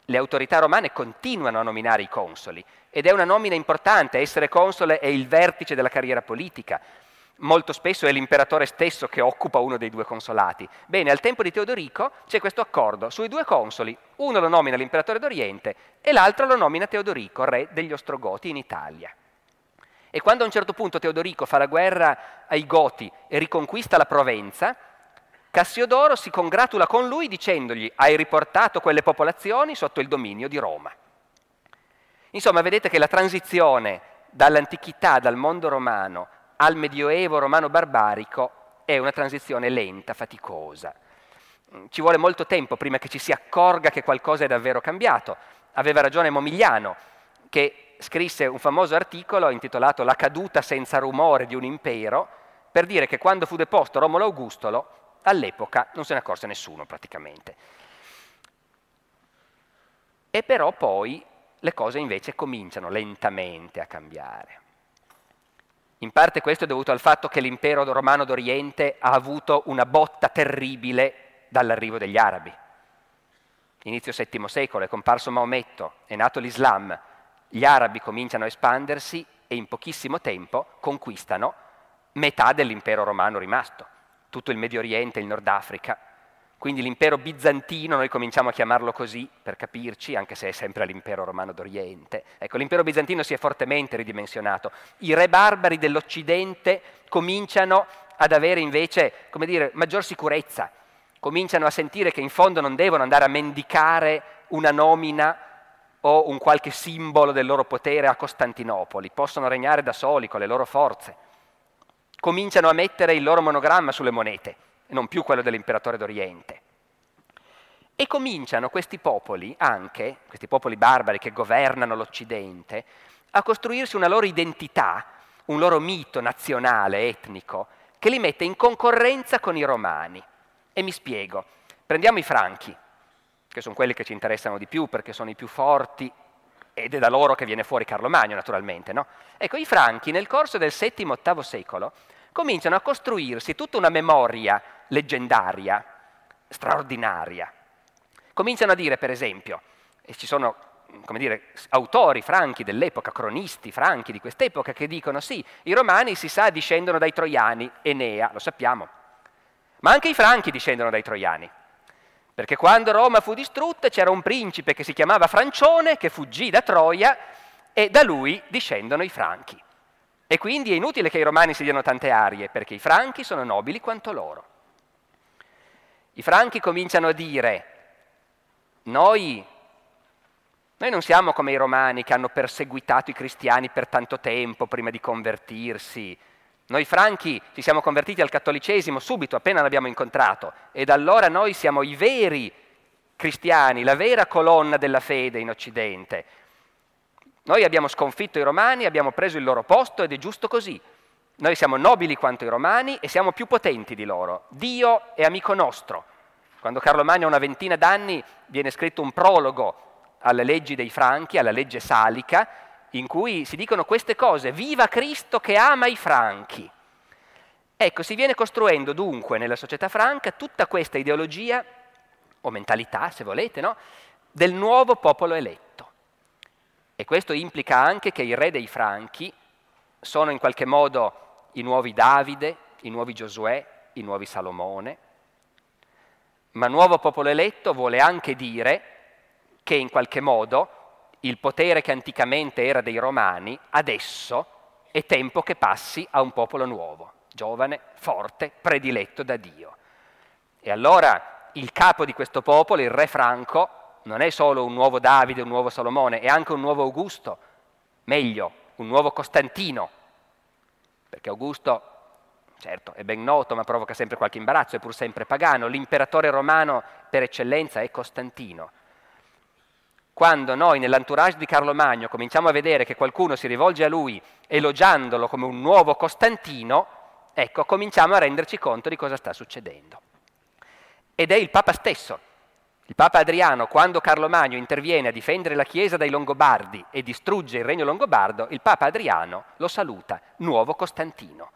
S1: le autorità romane continuano a nominare i consoli, ed è una nomina importante. Essere console è il vertice della carriera politica. Molto spesso è l'imperatore stesso che occupa uno dei due consolati. Bene, al tempo di Teodorico c'è questo accordo sui due consoli: uno lo nomina l'imperatore d'Oriente e l'altro lo nomina Teodorico, re degli Ostrogoti in Italia. E quando a un certo punto Teodorico fa la guerra ai Goti e riconquista la Provenza, Cassiodoro si congratula con lui dicendogli: hai riportato quelle popolazioni sotto il dominio di Roma. Insomma, vedete che la transizione dall'antichità, dal mondo romano, al medioevo romano barbarico è una transizione lenta, faticosa. Ci vuole molto tempo prima che ci si accorga che qualcosa è davvero cambiato. Aveva ragione Momigliano, che scrisse un famoso articolo intitolato La caduta senza rumore di un impero, per dire che quando fu deposto Romolo Augustolo, all'epoca non se ne accorse nessuno praticamente. E però poi le cose invece cominciano lentamente a cambiare. In parte questo è dovuto al fatto che l'impero romano d'Oriente ha avuto una botta terribile dall'arrivo degli arabi. Inizio settimo secolo, è comparso Maometto, è nato l'Islam, gli arabi cominciano a espandersi e in pochissimo tempo conquistano metà dell'impero romano rimasto, tutto il Medio Oriente, il Nord Africa. Quindi l'impero bizantino, noi cominciamo a chiamarlo così per capirci, anche se è sempre l'impero romano d'Oriente. Ecco, l'impero bizantino si è fortemente ridimensionato. I re barbari dell'Occidente cominciano ad avere invece, come dire, maggior sicurezza. Cominciano a sentire che in fondo non devono andare a mendicare una nomina o un qualche simbolo del loro potere a Costantinopoli. Possono regnare da soli con le loro forze. Cominciano a mettere il loro monogramma sulle monete, e non più quello dell'imperatore d'Oriente. E cominciano questi popoli, anche, questi popoli barbari che governano l'Occidente, a costruirsi una loro identità, un loro mito nazionale, etnico, che li mette in concorrenza con i romani. E mi spiego. Prendiamo i Franchi, che sono quelli che ci interessano di più perché sono i più forti, ed è da loro che viene fuori Carlo Magno, naturalmente, no? Ecco, i Franchi nel corso del settimo ottavo secolo cominciano a costruirsi tutta una memoria leggendaria, straordinaria. Cominciano a dire, per esempio, e ci sono, come dire, autori franchi dell'epoca, cronisti franchi di quest'epoca, che dicono sì, i romani si sa discendono dai troiani, Enea, lo sappiamo, ma anche i franchi discendono dai troiani. Perché quando Roma fu distrutta c'era un principe che si chiamava Francione che fuggì da Troia e da lui discendono i Franchi. E quindi è inutile che i romani si diano tante arie, perché i Franchi sono nobili quanto loro. I Franchi cominciano a dire, noi, noi non siamo come i romani che hanno perseguitato i cristiani per tanto tempo prima di convertirsi. Noi Franchi ci siamo convertiti al cattolicesimo subito, appena l'abbiamo incontrato, e da allora noi siamo i veri cristiani, la vera colonna della fede in Occidente. Noi abbiamo sconfitto i romani, abbiamo preso il loro posto ed è giusto così. Noi siamo nobili quanto i romani e siamo più potenti di loro. Dio è amico nostro. Quando Carlo Magno ha una ventina d'anni viene scritto un prologo alle leggi dei Franchi, alla legge salica, in cui si dicono queste cose: viva Cristo che ama i Franchi. Ecco, si viene costruendo dunque nella società franca tutta questa ideologia, o mentalità se volete, no? Del nuovo popolo eletto. E questo implica anche che i re dei Franchi sono in qualche modo i nuovi Davide, i nuovi Giosuè, i nuovi Salomone. Ma nuovo popolo eletto vuole anche dire che in qualche modo il potere che anticamente era dei Romani, adesso è tempo che passi a un popolo nuovo, giovane, forte, prediletto da Dio. E allora il capo di questo popolo, il re franco, non è solo un nuovo Davide, un nuovo Salomone, è anche un nuovo Augusto, meglio, un nuovo Costantino, perché Augusto, certo, è ben noto, ma provoca sempre qualche imbarazzo, è pur sempre pagano. L'imperatore romano per eccellenza è Costantino. Quando noi nell'entourage di Carlo Magno cominciamo a vedere che qualcuno si rivolge a lui elogiandolo come un nuovo Costantino, ecco, cominciamo a renderci conto di cosa sta succedendo. Ed è il Papa stesso. Il Papa Adriano, quando Carlo Magno interviene a difendere la Chiesa dai Longobardi e distrugge il regno longobardo, il Papa Adriano lo saluta, nuovo Costantino.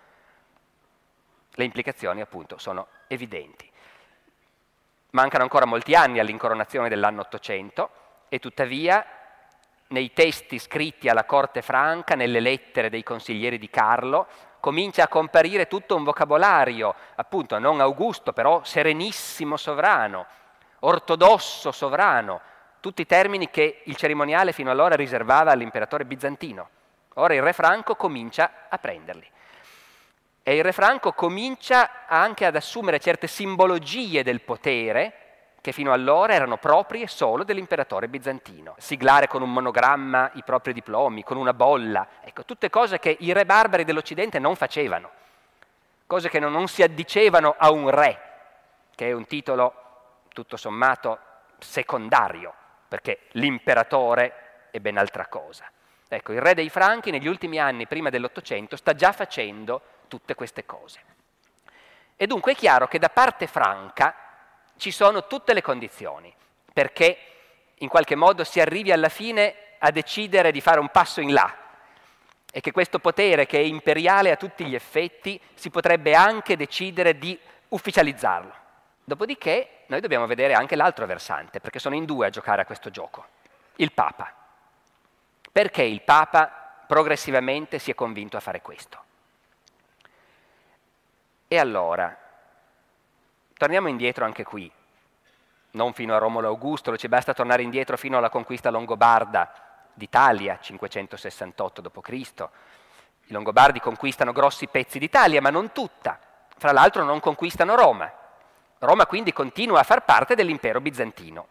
S1: Le implicazioni appunto sono evidenti. Mancano ancora molti anni all'incoronazione dell'anno ottocento E tuttavia, nei testi scritti alla corte franca, nelle lettere dei consiglieri di Carlo, comincia a comparire tutto un vocabolario, appunto non Augusto, però serenissimo sovrano, ortodosso sovrano, tutti termini che il cerimoniale fino allora riservava all'imperatore bizantino. Ora il re Franco comincia a prenderli. E il re Franco comincia anche ad assumere certe simbologie del potere che fino allora erano proprie solo dell'imperatore bizantino. Siglare con un monogramma i propri diplomi, con una bolla, ecco, tutte cose che i re barbari dell'Occidente non facevano, cose che non, non si addicevano a un re, che è un titolo tutto sommato secondario, perché l'imperatore è ben altra cosa. Ecco, il re dei Franchi negli ultimi anni prima dell'Ottocento sta già facendo tutte queste cose. E dunque è chiaro che da parte franca ci sono tutte le condizioni perché in qualche modo si arrivi alla fine a decidere di fare un passo in là e che questo potere, che è imperiale a tutti gli effetti, si potrebbe anche decidere di ufficializzarlo. Dopodiché noi dobbiamo vedere anche l'altro versante, perché sono in due a giocare a questo gioco. Il Papa. Perché il Papa progressivamente si è convinto a fare questo? E allora, torniamo indietro anche qui, non fino a Romolo Augusto, ci basta tornare indietro fino alla conquista longobarda d'Italia, cinquecentosessantotto dopo Cristo. I Longobardi conquistano grossi pezzi d'Italia, ma non tutta. Fra l'altro non conquistano Roma. Roma quindi continua a far parte dell'impero bizantino.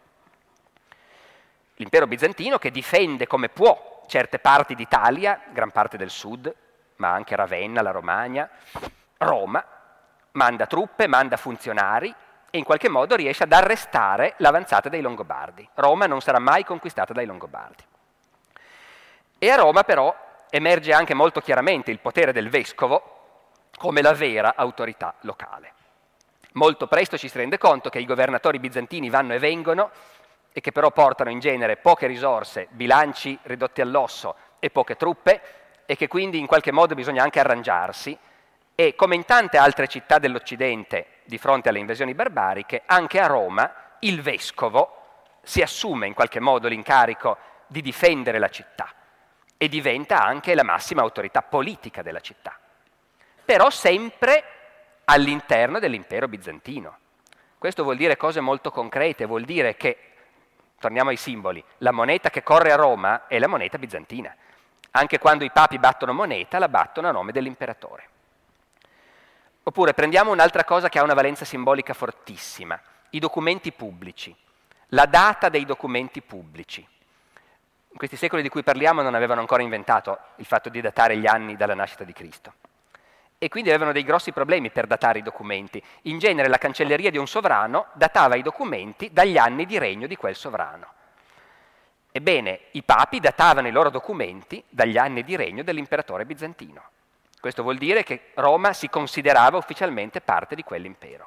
S1: L'impero bizantino che difende come può certe parti d'Italia, gran parte del sud, ma anche Ravenna, la Romagna, Roma, manda truppe, manda funzionari e in qualche modo riesce ad arrestare l'avanzata dei Longobardi. Roma non sarà mai conquistata dai Longobardi. E a Roma però emerge anche molto chiaramente il potere del vescovo come la vera autorità locale. Molto presto ci si rende conto che i governatori bizantini vanno e vengono e che però portano in genere poche risorse, bilanci ridotti all'osso e poche truppe e che quindi in qualche modo bisogna anche arrangiarsi. E come in tante altre città dell'Occidente di fronte alle invasioni barbariche, anche a Roma il vescovo si assume in qualche modo l'incarico di difendere la città e diventa anche la massima autorità politica della città, però sempre all'interno dell'impero bizantino. Questo vuol dire cose molto concrete, vuol dire che, torniamo ai simboli, la moneta che corre a Roma è la moneta bizantina. Anche quando i papi battono moneta, la battono a nome dell'imperatore. Oppure prendiamo un'altra cosa che ha una valenza simbolica fortissima, i documenti pubblici, la data dei documenti pubblici. In questi secoli di cui parliamo non avevano ancora inventato il fatto di datare gli anni dalla nascita di Cristo. E quindi avevano dei grossi problemi per datare i documenti. In genere la cancelleria di un sovrano datava i documenti dagli anni di regno di quel sovrano. Ebbene, i papi datavano i loro documenti dagli anni di regno dell'imperatore bizantino. Questo vuol dire che Roma si considerava ufficialmente parte di quell'impero.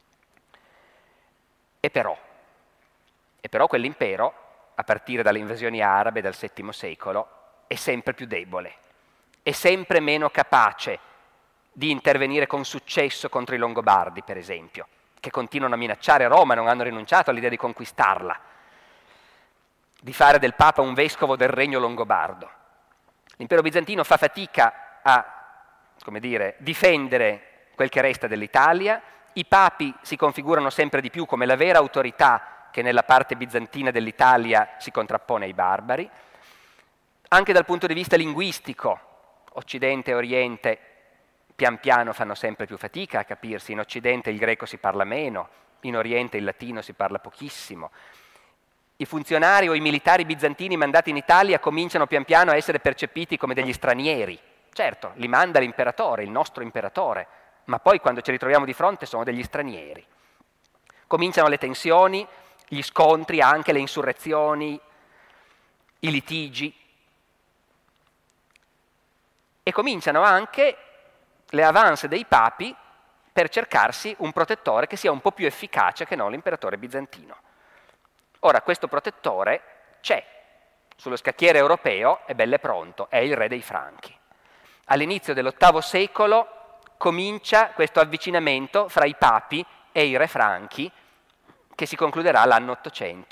S1: E però, e però quell'impero, a partire dalle invasioni arabe del settimo secolo, è sempre più debole, è sempre meno capace di intervenire con successo contro i Longobardi, per esempio, che continuano a minacciare Roma, non hanno rinunciato all'idea di conquistarla, di fare del Papa un vescovo del regno longobardo. L'impero bizantino fa fatica a come dire, difendere quel che resta dell'Italia, i papi si configurano sempre di più come la vera autorità che nella parte bizantina dell'Italia si contrappone ai barbari. Anche dal punto di vista linguistico, Occidente e Oriente pian piano fanno sempre più fatica a capirsi. In Occidente il greco si parla meno, in Oriente il latino si parla pochissimo. I funzionari o i militari bizantini mandati in Italia cominciano pian piano a essere percepiti come degli stranieri. Certo, li manda l'imperatore, il nostro imperatore, ma poi quando ci ritroviamo di fronte sono degli stranieri. Cominciano le tensioni, gli scontri, anche le insurrezioni, i litigi. E cominciano anche le avance dei papi per cercarsi un protettore che sia un po' più efficace che non l'imperatore bizantino. Ora, questo protettore c'è, sullo scacchiere europeo è bell'e pronto, è il re dei Franchi. All'inizio dell'ottavo secolo comincia questo avvicinamento fra i papi e i re franchi che si concluderà l'anno ottocento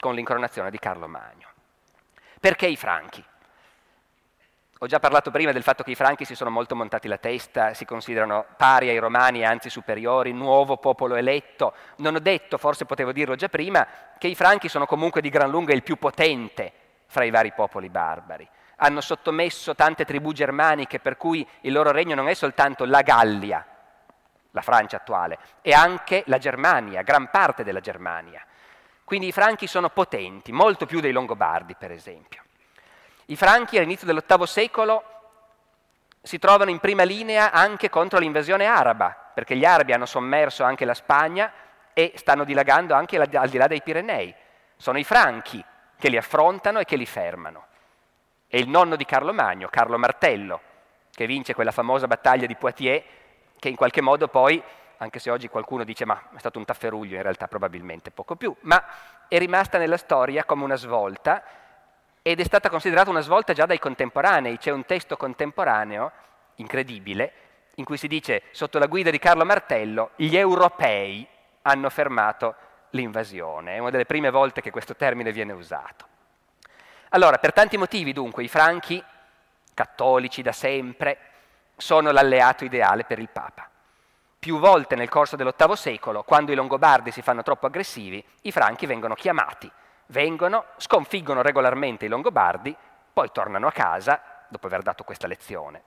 S1: con l'incoronazione di Carlo Magno. Perché i Franchi? Ho già parlato prima del fatto che i Franchi si sono molto montati la testa, si considerano pari ai Romani e anzi superiori, nuovo popolo eletto. Non ho detto, forse potevo dirlo già prima, che i Franchi sono comunque di gran lunga il più potente fra i vari popoli barbari. Hanno sottomesso tante tribù germaniche, per cui il loro regno non è soltanto la Gallia, la Francia attuale, è anche la Germania, gran parte della Germania. Quindi i Franchi sono potenti, molto più dei Longobardi, per esempio. I Franchi all'inizio dell'ottavo secolo si trovano in prima linea anche contro l'invasione araba, perché gli arabi hanno sommerso anche la Spagna e stanno dilagando anche al di là dei Pirenei. Sono i Franchi che li affrontano e che li fermano. È il nonno di Carlo Magno, Carlo Martello, che vince quella famosa battaglia di Poitiers, che in qualche modo poi, anche se oggi qualcuno dice ma è stato un tafferuglio, in realtà probabilmente poco più, ma è rimasta nella storia come una svolta ed è stata considerata una svolta già dai contemporanei. C'è un testo contemporaneo, incredibile, in cui si dice sotto la guida di Carlo Martello gli europei hanno fermato l'invasione. È una delle prime volte che questo termine viene usato. Allora, per tanti motivi dunque, i Franchi, cattolici da sempre, sono l'alleato ideale per il Papa. Più volte nel corso dell'ottavo secolo, quando i Longobardi si fanno troppo aggressivi, i Franchi vengono chiamati, vengono, sconfiggono regolarmente i Longobardi, poi tornano a casa dopo aver dato questa lezione.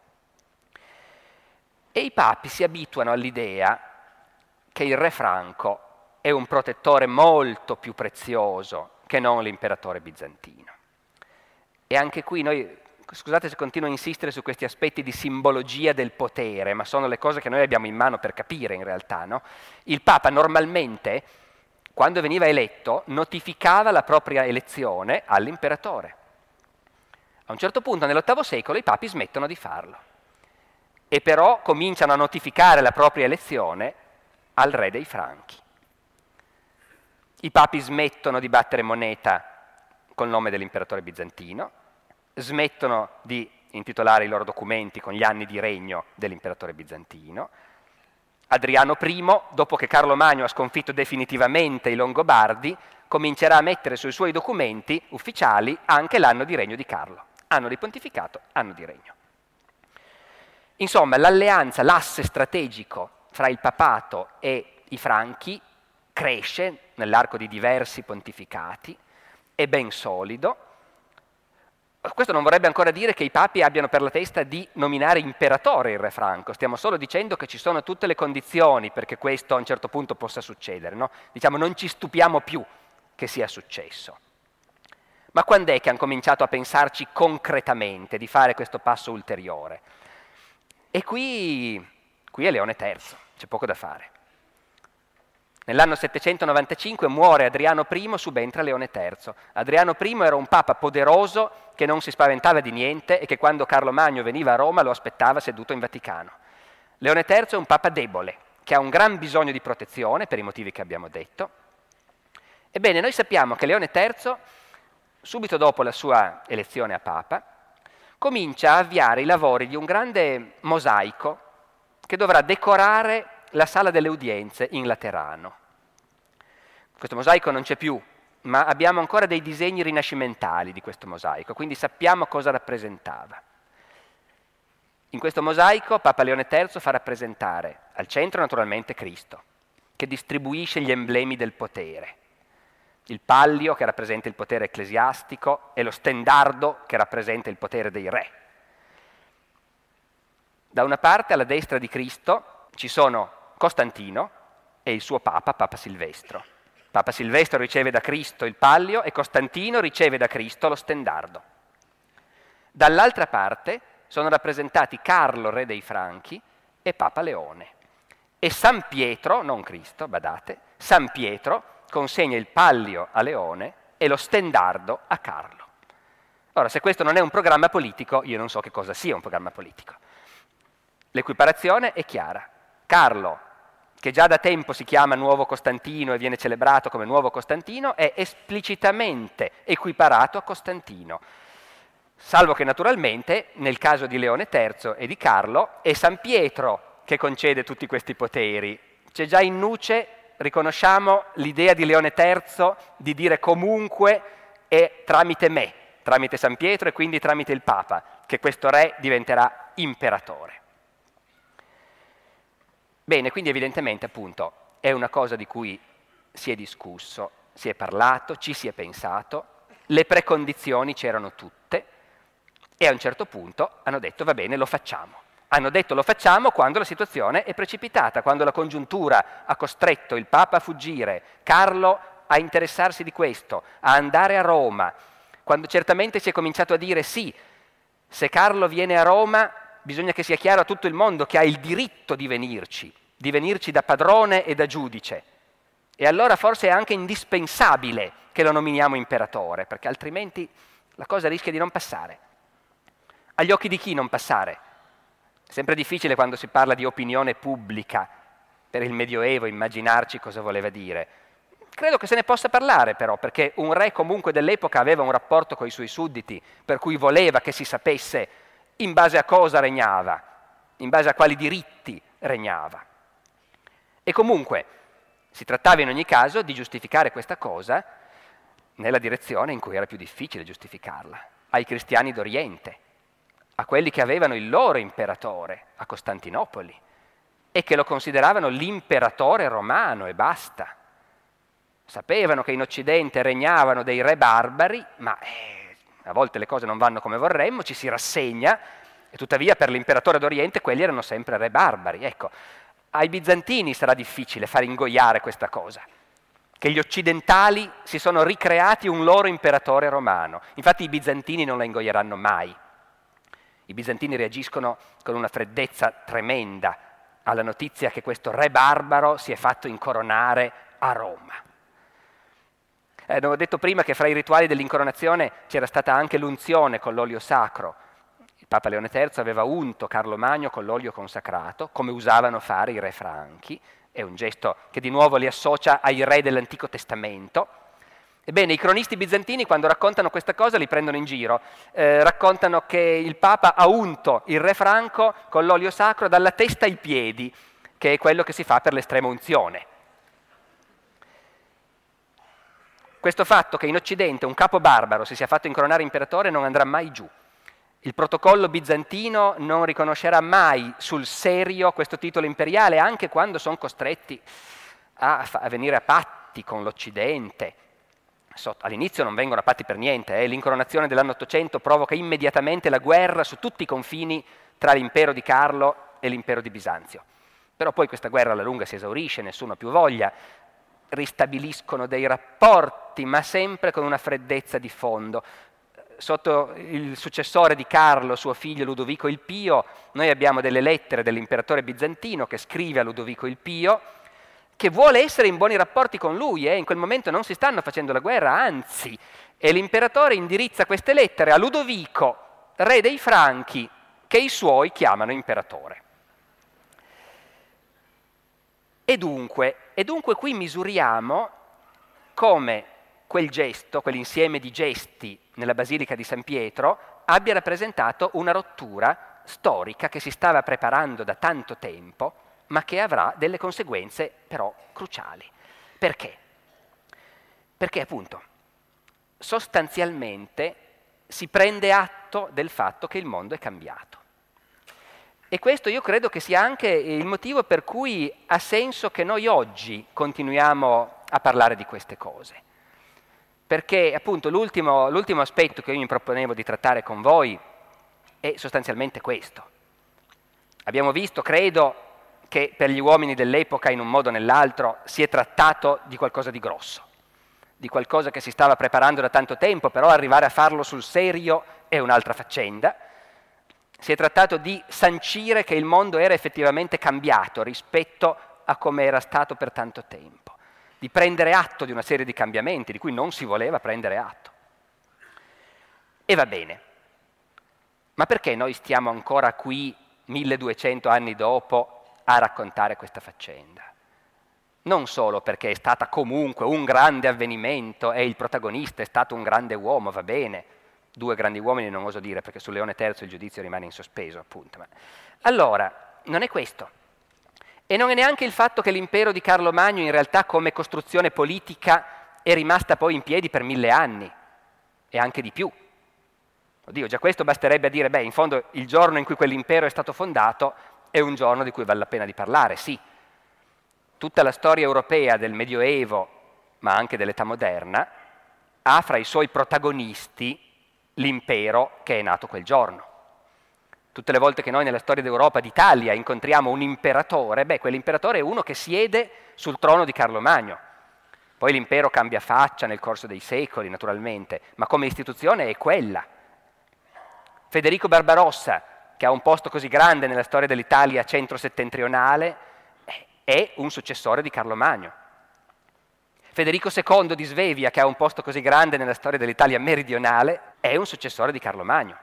S1: E i papi si abituano all'idea che il re Franco è un protettore molto più prezioso che non l'imperatore bizantino. E anche qui noi, scusate se continuo a insistere su questi aspetti di simbologia del potere, ma sono le cose che noi abbiamo in mano per capire in realtà, no? Il Papa normalmente, quando veniva eletto, notificava la propria elezione all'imperatore. A un certo punto, nell'ottavo secolo, i papi smettono di farlo e però cominciano a notificare la propria elezione al re dei Franchi. I papi smettono di battere moneta col nome dell'imperatore bizantino, smettono di intitolare i loro documenti con gli anni di regno dell'imperatore bizantino. Adriano primo, dopo che Carlo Magno ha sconfitto definitivamente i Longobardi, comincerà a mettere sui suoi documenti ufficiali anche l'anno di regno di Carlo. Anno di pontificato, anno di regno. Insomma, l'alleanza, l'asse strategico fra il papato e i Franchi cresce nell'arco di diversi pontificati, è ben solido. Questo non vorrebbe ancora dire che i papi abbiano per la testa di nominare imperatore il re Franco, stiamo solo dicendo che ci sono tutte le condizioni perché questo a un certo punto possa succedere, no? Diciamo, non ci stupiamo più che sia successo. Ma quando è che hanno cominciato a pensarci concretamente di fare questo passo ulteriore? E qui, qui è Leone terzo, c'è poco da fare. Nell'anno settecentonovantacinque muore Adriano primo, subentra Leone terzo. Adriano primo era un papa poderoso che non si spaventava di niente e che quando Carlo Magno veniva a Roma lo aspettava seduto in Vaticano. Leone terzo è un papa debole, che ha un gran bisogno di protezione per i motivi che abbiamo detto. Ebbene, noi sappiamo che Leone terzo, subito dopo la sua elezione a papa, comincia a avviare i lavori di un grande mosaico che dovrà decorare la sala delle udienze in Laterano. Questo mosaico non c'è più, ma abbiamo ancora dei disegni rinascimentali di questo mosaico, quindi sappiamo cosa rappresentava. In questo mosaico Papa Leone terzo fa rappresentare al centro naturalmente Cristo, che distribuisce gli emblemi del potere. Il pallio che rappresenta il potere ecclesiastico e lo stendardo che rappresenta il potere dei re. Da una parte, alla destra di Cristo, ci sono Costantino e il suo papa, Papa Silvestro. Papa Silvestro riceve da Cristo il pallio e Costantino riceve da Cristo lo stendardo. Dall'altra parte sono rappresentati Carlo, re dei Franchi, e Papa Leone. E San Pietro, non Cristo, badate, San Pietro consegna il pallio a Leone e lo stendardo a Carlo. Ora, se questo non è un programma politico, io non so che cosa sia un programma politico. L'equiparazione è chiara. Carlo, che già da tempo si chiama Nuovo Costantino e viene celebrato come Nuovo Costantino, è esplicitamente equiparato a Costantino, salvo che naturalmente nel caso di Leone terzo e di Carlo è San Pietro che concede tutti questi poteri. C'è già in nuce riconosciamo l'idea di Leone terzo di dire comunque è tramite me, tramite San Pietro e quindi tramite il Papa, che questo re diventerà imperatore. Bene, quindi evidentemente appunto è una cosa di cui si è discusso, si è parlato, ci si è pensato, le precondizioni c'erano tutte e a un certo punto hanno detto va bene, lo facciamo. Hanno detto lo facciamo quando la situazione è precipitata, quando la congiuntura ha costretto il Papa a fuggire, Carlo a interessarsi di questo, a andare a Roma, quando certamente si è cominciato a dire sì, se Carlo viene a Roma bisogna che sia chiaro a tutto il mondo che ha il diritto di venirci, di venirci da padrone e da giudice. E allora forse è anche indispensabile che lo nominiamo imperatore, perché altrimenti la cosa rischia di non passare. Agli occhi di chi non passare? È sempre difficile quando si parla di opinione pubblica per il Medioevo immaginarci cosa voleva dire. Credo che se ne possa parlare però, perché un re comunque dell'epoca aveva un rapporto con i suoi sudditi, per cui voleva che si sapesse in base a cosa regnava, in base a quali diritti regnava. E comunque si trattava in ogni caso di giustificare questa cosa nella direzione in cui era più difficile giustificarla, ai cristiani d'Oriente, a quelli che avevano il loro imperatore a Costantinopoli e che lo consideravano l'imperatore romano e basta. Sapevano che in Occidente regnavano dei re barbari, ma eh, a volte le cose non vanno come vorremmo, ci si rassegna e tuttavia per l'imperatore d'Oriente quelli erano sempre re barbari. Ecco, ai bizantini sarà difficile far ingoiare questa cosa, che gli occidentali si sono ricreati un loro imperatore romano. Infatti i bizantini non la ingoieranno mai. I bizantini reagiscono con una freddezza tremenda alla notizia che questo re barbaro si è fatto incoronare a Roma. Eh, avevo detto prima che fra i rituali dell'incoronazione c'era stata anche l'unzione con l'olio sacro. Il Papa Leone terzo aveva unto Carlo Magno con l'olio consacrato, come usavano fare i re franchi. È un gesto che di nuovo li associa ai re dell'Antico Testamento. Ebbene, i cronisti bizantini quando raccontano questa cosa li prendono in giro. Eh, raccontano che il Papa ha unto il re franco con l'olio sacro dalla testa ai piedi, che è quello che si fa per l'estrema unzione. Questo fatto che in Occidente un capo barbaro si sia fatto incoronare imperatore non andrà mai giù. Il protocollo bizantino non riconoscerà mai sul serio questo titolo imperiale, anche quando sono costretti a, a venire a patti con l'Occidente. All'inizio non vengono a patti per niente, eh. L'incoronazione dell'anno ottocento provoca immediatamente la guerra su tutti i confini tra l'impero di Carlo e l'impero di Bisanzio. Però poi questa guerra alla lunga si esaurisce, nessuno ha più voglia, ristabiliscono dei rapporti, ma sempre con una freddezza di fondo. Sotto il successore di Carlo, suo figlio Ludovico il Pio, noi abbiamo delle lettere dell'imperatore bizantino che scrive a Ludovico il Pio, che vuole essere in buoni rapporti con lui, eh? In quel momento non si stanno facendo la guerra, anzi, e l'imperatore indirizza queste lettere a Ludovico, re dei Franchi, che i suoi chiamano imperatore. E dunque, e dunque qui misuriamo come quel gesto, quell'insieme di gesti nella Basilica di San Pietro abbia rappresentato una rottura storica che si stava preparando da tanto tempo, ma che avrà delle conseguenze però cruciali. Perché? Perché appunto sostanzialmente si prende atto del fatto che il mondo è cambiato. E questo io credo che sia anche il motivo per cui ha senso che noi oggi continuiamo a parlare di queste cose. Perché appunto l'ultimo, l'ultimo aspetto che io mi proponevo di trattare con voi è sostanzialmente questo. Abbiamo visto, credo, che per gli uomini dell'epoca in un modo o nell'altro si è trattato di qualcosa di grosso, di qualcosa che si stava preparando da tanto tempo, però arrivare a farlo sul serio è un'altra faccenda. Si è trattato di sancire che il mondo era effettivamente cambiato rispetto a come era stato per tanto tempo, di prendere atto di una serie di cambiamenti di cui non si voleva prendere atto. E va bene, ma perché noi stiamo ancora qui milleduecento anni dopo a raccontare questa faccenda? Non solo perché è stata comunque un grande avvenimento e il protagonista è stato un grande uomo, va bene, due grandi uomini non oso dire perché su Leone terzo il giudizio rimane in sospeso, appunto. Ma... Allora, non è questo. E non è neanche il fatto che l'impero di Carlo Magno in realtà come costruzione politica è rimasta poi in piedi per mille anni, e anche di più. Oddio, già questo basterebbe a dire, beh, in fondo il giorno in cui quell'impero è stato fondato è un giorno di cui vale la pena di parlare, sì. Tutta la storia europea del Medioevo, ma anche dell'età moderna, ha fra i suoi protagonisti l'impero che è nato quel giorno. Tutte le volte che noi nella storia d'Europa, d'Italia, incontriamo un imperatore, beh, quell'imperatore è uno che siede sul trono di Carlo Magno. Poi l'impero cambia faccia nel corso dei secoli, naturalmente, ma come istituzione è quella. Federico Barbarossa, che ha un posto così grande nella storia dell'Italia centro-settentrionale, è un successore di Carlo Magno. Federico secondo di Svevia, che ha un posto così grande nella storia dell'Italia meridionale, è un successore di Carlo Magno.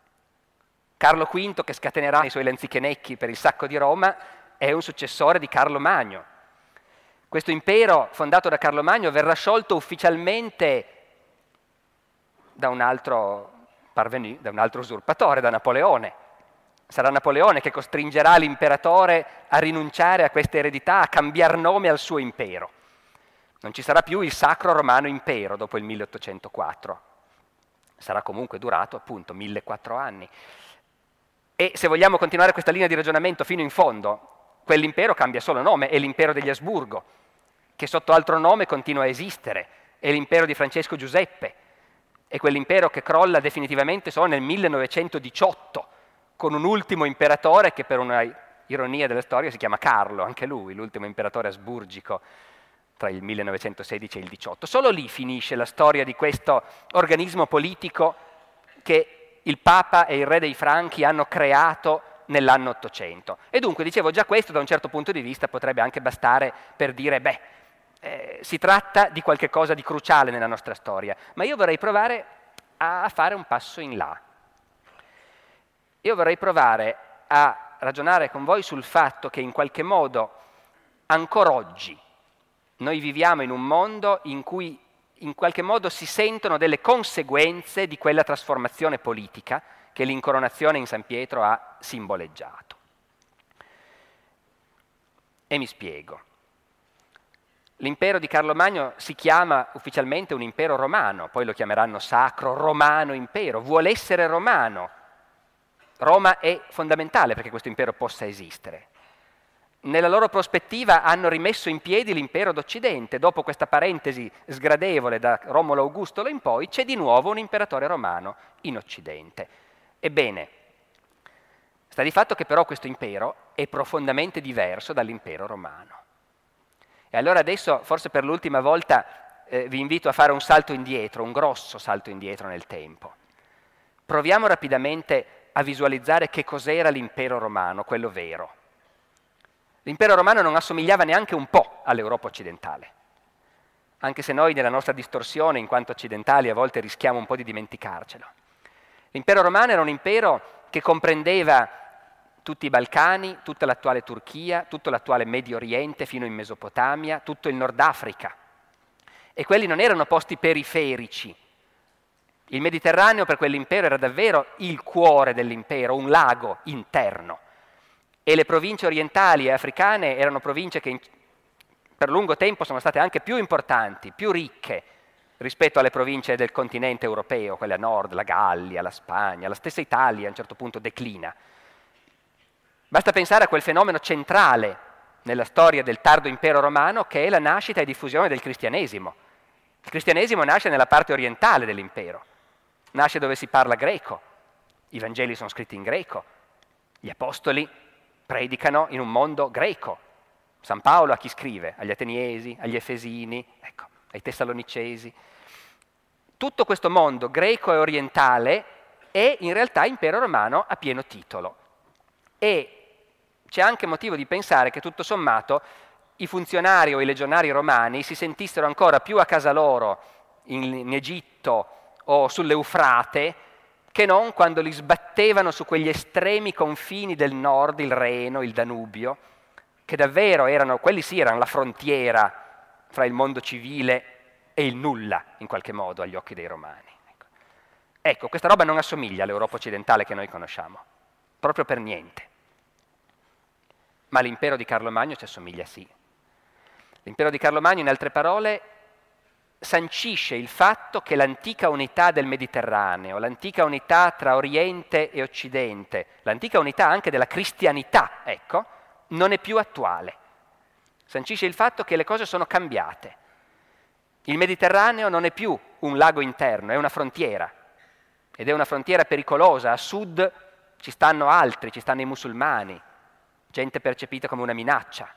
S1: Carlo quinto, che scatenerà i suoi lanzichenecchi per il sacco di Roma, è un successore di Carlo Magno. Questo impero fondato da Carlo Magno verrà sciolto ufficialmente da un altro parvenu, da un altro usurpatore, da Napoleone. Sarà Napoleone che costringerà l'imperatore a rinunciare a questa eredità, a cambiar nome al suo impero. Non ci sarà più il Sacro Romano Impero dopo il milleottocentoquattro. Sarà comunque durato appunto millequattro anni. E se vogliamo continuare questa linea di ragionamento fino in fondo, quell'impero cambia solo nome, è l'impero degli Asburgo, che sotto altro nome continua a esistere, è l'impero di Francesco Giuseppe, è quell'impero che crolla definitivamente solo nel millenovecentodiciotto, con un ultimo imperatore che per una ironia della storia si chiama Carlo, anche lui, l'ultimo imperatore asburgico tra il millenovecentosedici e il diciotto. Solo lì finisce la storia di questo organismo politico che il Papa e il Re dei Franchi hanno creato nell'anno Ottocento. E dunque, dicevo, già questo da un certo punto di vista potrebbe anche bastare per dire, beh, eh, si tratta di qualche cosa di cruciale nella nostra storia. Ma io vorrei provare a fare un passo in là. Io vorrei provare a ragionare con voi sul fatto che in qualche modo, ancora oggi, noi viviamo in un mondo in cui in qualche modo si sentono delle conseguenze di quella trasformazione politica che l'incoronazione in San Pietro ha simboleggiato. E mi spiego. L'impero di Carlo Magno si chiama ufficialmente un impero romano, poi lo chiameranno Sacro Romano Impero, vuole essere romano. Roma è fondamentale perché questo impero possa esistere. Nella loro prospettiva hanno rimesso in piedi l'impero d'Occidente. Dopo questa parentesi sgradevole da Romolo Augustolo in poi, c'è di nuovo un imperatore romano in Occidente. Ebbene, sta di fatto che però questo impero è profondamente diverso dall'impero romano. E allora adesso, forse per l'ultima volta, eh, vi invito a fare un salto indietro, un grosso salto indietro nel tempo. Proviamo rapidamente a visualizzare che cos'era l'impero romano, quello vero. L'impero romano non assomigliava neanche un po' all'Europa occidentale, anche se noi nella nostra distorsione, in quanto occidentali, a volte rischiamo un po' di dimenticarcelo. L'impero romano era un impero che comprendeva tutti i Balcani, tutta l'attuale Turchia, tutto l'attuale Medio Oriente fino in Mesopotamia, tutto il Nord Africa. E quelli non erano posti periferici. Il Mediterraneo per quell'impero era davvero il cuore dell'impero, un lago interno. E le province orientali e africane erano province che in, per lungo tempo sono state anche più importanti, più ricche rispetto alle province del continente europeo, quelle a nord, la Gallia, la Spagna, la stessa Italia a un certo punto declina. Basta pensare a quel fenomeno centrale nella storia del tardo impero romano che è la nascita e diffusione del cristianesimo. Il cristianesimo nasce nella parte orientale dell'impero, nasce dove si parla greco, i Vangeli sono scritti in greco, gli apostoli predicano in un mondo greco. San Paolo a chi scrive? Agli Ateniesi, agli Efesini, ecco, ai Tessalonicesi. Tutto questo mondo greco e orientale è in realtà impero romano a pieno titolo. E c'è anche motivo di pensare che tutto sommato i funzionari o i legionari romani si sentissero ancora più a casa loro in, in Egitto o sull'Eufrate che non quando li sbattevano su quegli estremi confini del nord, il Reno, il Danubio, che davvero erano, quelli sì, erano la frontiera fra il mondo civile e il nulla, in qualche modo, agli occhi dei romani. Ecco, ecco questa roba non assomiglia all'Europa occidentale che noi conosciamo, proprio per niente. ma l'impero di Carlo Magno ci assomiglia sì. L'impero di Carlo Magno, in altre parole, sancisce il fatto che l'antica unità del Mediterraneo, l'antica unità tra Oriente e Occidente, l'antica unità anche della cristianità, ecco, non è più attuale. Sancisce il fatto che le cose sono cambiate. Il Mediterraneo non è più un lago interno, è una frontiera, ed è una frontiera pericolosa. A sud ci stanno altri, ci stanno i musulmani, gente percepita come una minaccia.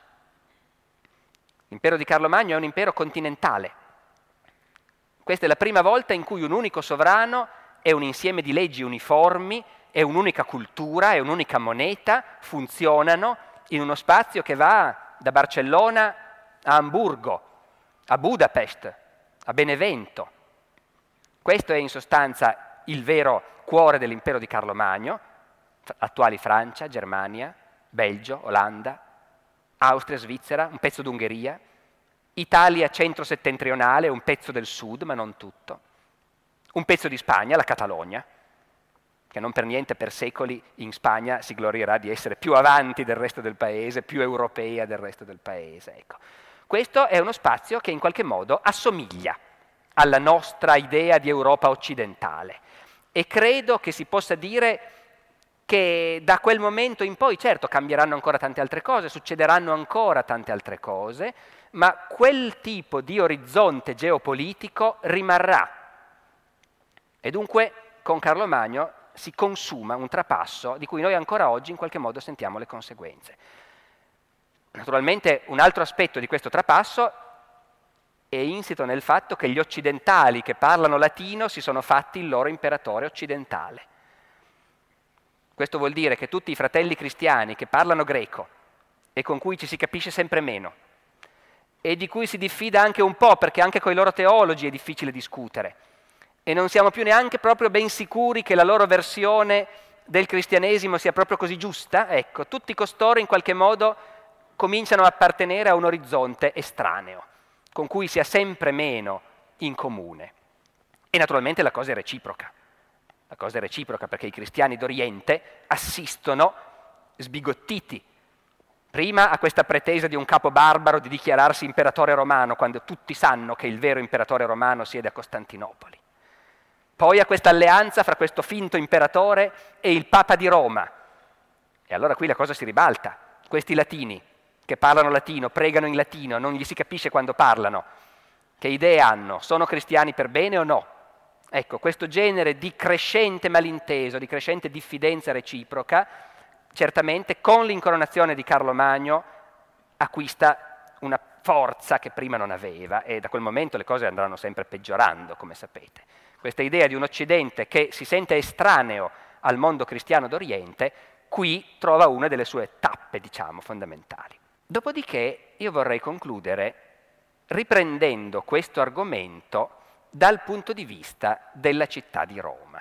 S1: L'impero di Carlo Magno è un impero continentale. Questa è la prima volta in cui un unico sovrano è un insieme di leggi uniformi, è un'unica cultura, è un'unica moneta, funzionano in uno spazio che va da Barcellona a Amburgo, a Budapest, a Benevento. Questo è in sostanza il vero cuore dell'impero di Carlo Magno, attuali Francia, Germania, Belgio, Olanda, Austria, Svizzera, un pezzo d'Ungheria, Italia centro-settentrionale, un pezzo del sud, ma non tutto, un pezzo di Spagna, la Catalogna, che non per niente per secoli in Spagna si glorierà di essere più avanti del resto del paese, più europea del resto del paese. Ecco. Questo è uno spazio che in qualche modo assomiglia alla nostra idea di Europa occidentale e credo che si possa dire che da quel momento in poi, certo, cambieranno ancora tante altre cose, succederanno ancora tante altre cose, ma quel tipo di orizzonte geopolitico rimarrà. E dunque con Carlo Magno si consuma un trapasso di cui noi ancora oggi in qualche modo sentiamo le conseguenze. Naturalmente un altro aspetto di questo trapasso è insito nel fatto che gli occidentali che parlano latino si sono fatti il loro imperatore occidentale. Questo vuol dire che tutti i fratelli cristiani che parlano greco e con cui ci si capisce sempre meno e di cui si diffida anche un po' perché anche con i loro teologi è difficile discutere e non siamo più neanche proprio ben sicuri che la loro versione del cristianesimo sia proprio così giusta, ecco, tutti costoro in qualche modo cominciano a appartenere a un orizzonte estraneo, con cui si ha sempre meno in comune. E naturalmente la cosa è reciproca. La cosa è reciproca perché i cristiani d'Oriente assistono sbigottiti, prima a questa pretesa di un capo barbaro di dichiararsi imperatore romano, quando tutti sanno che il vero imperatore romano siede a Costantinopoli. Poi a questa alleanza fra questo finto imperatore e il Papa di Roma. E allora qui la cosa si ribalta. Questi latini che parlano latino, pregano in latino, non gli si capisce quando parlano, che idee hanno? Sono cristiani per bene o no? Ecco, questo genere di crescente malinteso, di crescente diffidenza reciproca, certamente con l'incoronazione di Carlo Magno acquista una forza che prima non aveva e da quel momento le cose andranno sempre peggiorando, come sapete. Questa idea di un Occidente che si sente estraneo al mondo cristiano d'Oriente, qui trova una delle sue tappe, diciamo, fondamentali. Dopodiché io vorrei concludere riprendendo questo argomento dal punto di vista della città di Roma.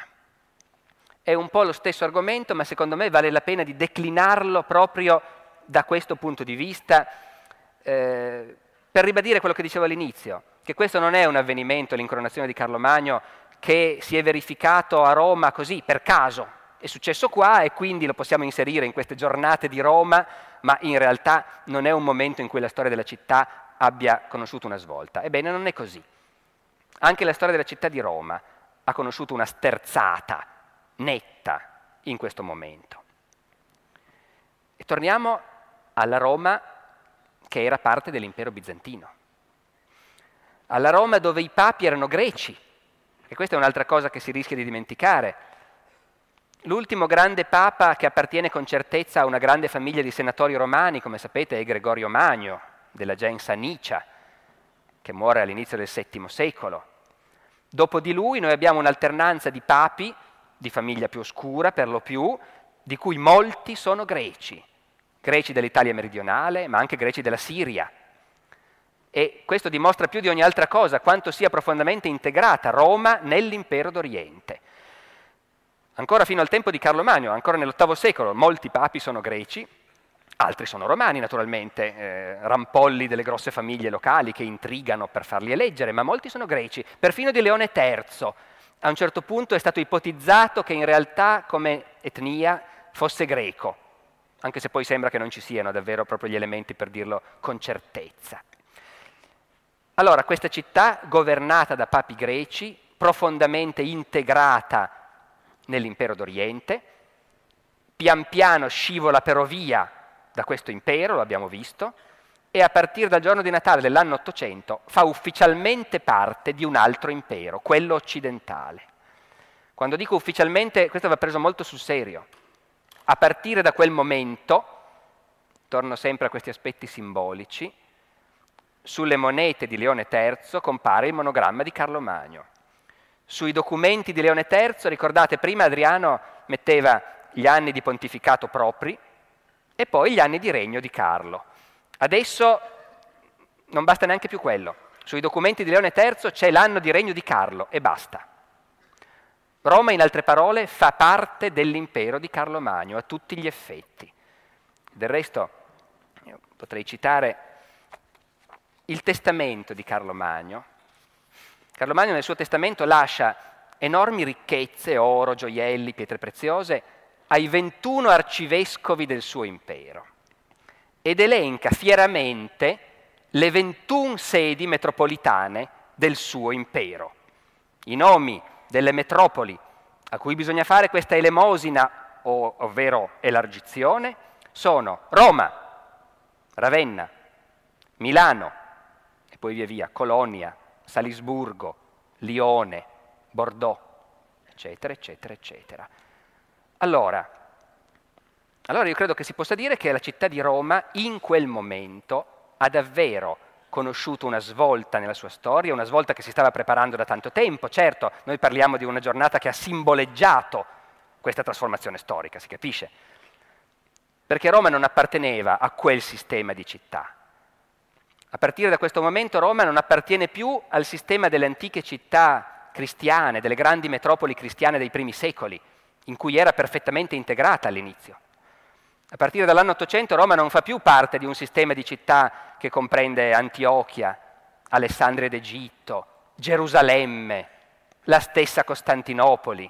S1: È un po' lo stesso argomento, ma secondo me vale la pena di declinarlo proprio da questo punto di vista, eh, per ribadire quello che dicevo all'inizio, che questo non è un avvenimento, l'incoronazione di Carlo Magno, che si è verificato a Roma così, per caso. È successo qua e quindi lo possiamo inserire in queste giornate di Roma, ma in realtà non è un momento in cui la storia della città abbia conosciuto una svolta. Ebbene, non è così. Anche la storia della città di Roma ha conosciuto una sterzata netta in questo momento. E torniamo alla Roma che era parte dell'impero bizantino. Alla Roma dove i papi erano greci, e questa è un'altra cosa che si rischia di dimenticare. L'ultimo grande papa che appartiene con certezza a una grande famiglia di senatori romani, come sapete, è Gregorio Magno, della gens Anicia, che muore all'inizio del settimo secolo. Dopo di lui noi abbiamo un'alternanza di papi, di famiglia più oscura per lo più, di cui molti sono greci, greci dell'Italia meridionale, ma anche greci della Siria. E questo dimostra più di ogni altra cosa quanto sia profondamente integrata Roma nell'impero d'Oriente. Ancora fino al tempo di Carlo Magno, ancora nell'ottavo secolo, molti papi sono greci, altri sono romani naturalmente, eh, rampolli delle grosse famiglie locali che intrigano per farli eleggere, ma molti sono greci. Perfino di Leone terzo, a un certo punto è stato ipotizzato che in realtà come etnia fosse greco, anche se poi sembra che non ci siano davvero proprio gli elementi per dirlo con certezza. Allora, questa città, governata da papi greci, profondamente integrata nell'impero d'Oriente, pian piano scivola però via da questo impero, lo abbiamo visto, e a partire dal giorno di Natale dell'anno ottocento fa ufficialmente parte di un altro impero, quello occidentale. Quando dico ufficialmente, questo va preso molto sul serio. A partire da quel momento, torno sempre a questi aspetti simbolici, sulle monete di Leone terzo compare il monogramma di Carlo Magno. Sui documenti di Leone terzo, ricordate, prima Adriano metteva gli anni di pontificato propri e poi gli anni di regno di Carlo. Adesso non basta neanche più quello. Sui documenti di Leone terzo c'è l'anno di regno di Carlo e basta. Roma, in altre parole, fa parte dell'impero di Carlo Magno a tutti gli effetti. Del resto, io potrei citare il testamento di Carlo Magno. Carlo Magno nel suo testamento lascia enormi ricchezze, oro, gioielli, pietre preziose, ai ventuno arcivescovi del suo impero ed elenca fieramente le ventuno sedi metropolitane del suo impero. I nomi delle metropoli a cui bisogna fare questa elemosina, o, ovvero elargizione, sono Roma, Ravenna, Milano, e poi via via, Colonia, Salisburgo, Lione, Bordeaux, eccetera, eccetera, eccetera. Allora, allora io credo che si possa dire che la città di Roma in quel momento ha davvero conosciuto una svolta nella sua storia, una svolta che si stava preparando da tanto tempo. Certo, noi parliamo di una giornata che ha simboleggiato questa trasformazione storica, si capisce? Perché Roma non apparteneva a quel sistema di città. A partire da questo momento Roma non appartiene più al sistema delle antiche città cristiane, delle grandi metropoli cristiane dei primi secoli, in cui era perfettamente integrata all'inizio. A partire dall'anno ottocento Roma non fa più parte di un sistema di città che comprende Antiochia, Alessandria d'Egitto, Gerusalemme, la stessa Costantinopoli.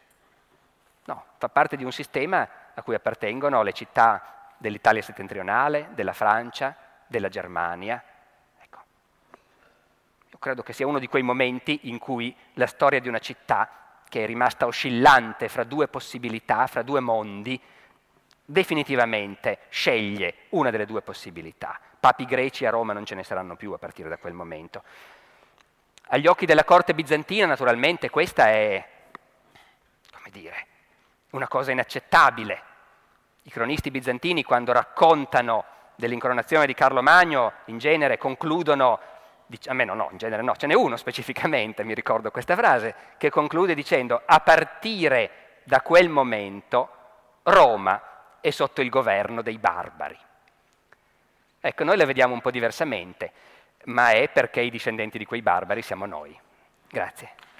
S1: No, fa parte di un sistema a cui appartengono le città dell'Italia settentrionale, della Francia, della Germania. Ecco. Io credo che sia uno di quei momenti in cui la storia di una città, che è rimasta oscillante fra due possibilità, fra due mondi, definitivamente sceglie una delle due possibilità. Papi greci a Roma non ce ne saranno più a partire da quel momento. Agli occhi della corte bizantina, naturalmente, questa è, come dire, una cosa inaccettabile. I cronisti bizantini, quando raccontano dell'incoronazione di Carlo Magno, in genere concludono, a me no, no, in genere no, ce n'è uno specificamente, mi ricordo questa frase, che conclude dicendo: a partire da quel momento Roma è sotto il governo dei barbari. Ecco, noi la vediamo un po' diversamente, ma è perché i discendenti di quei barbari siamo noi. Grazie.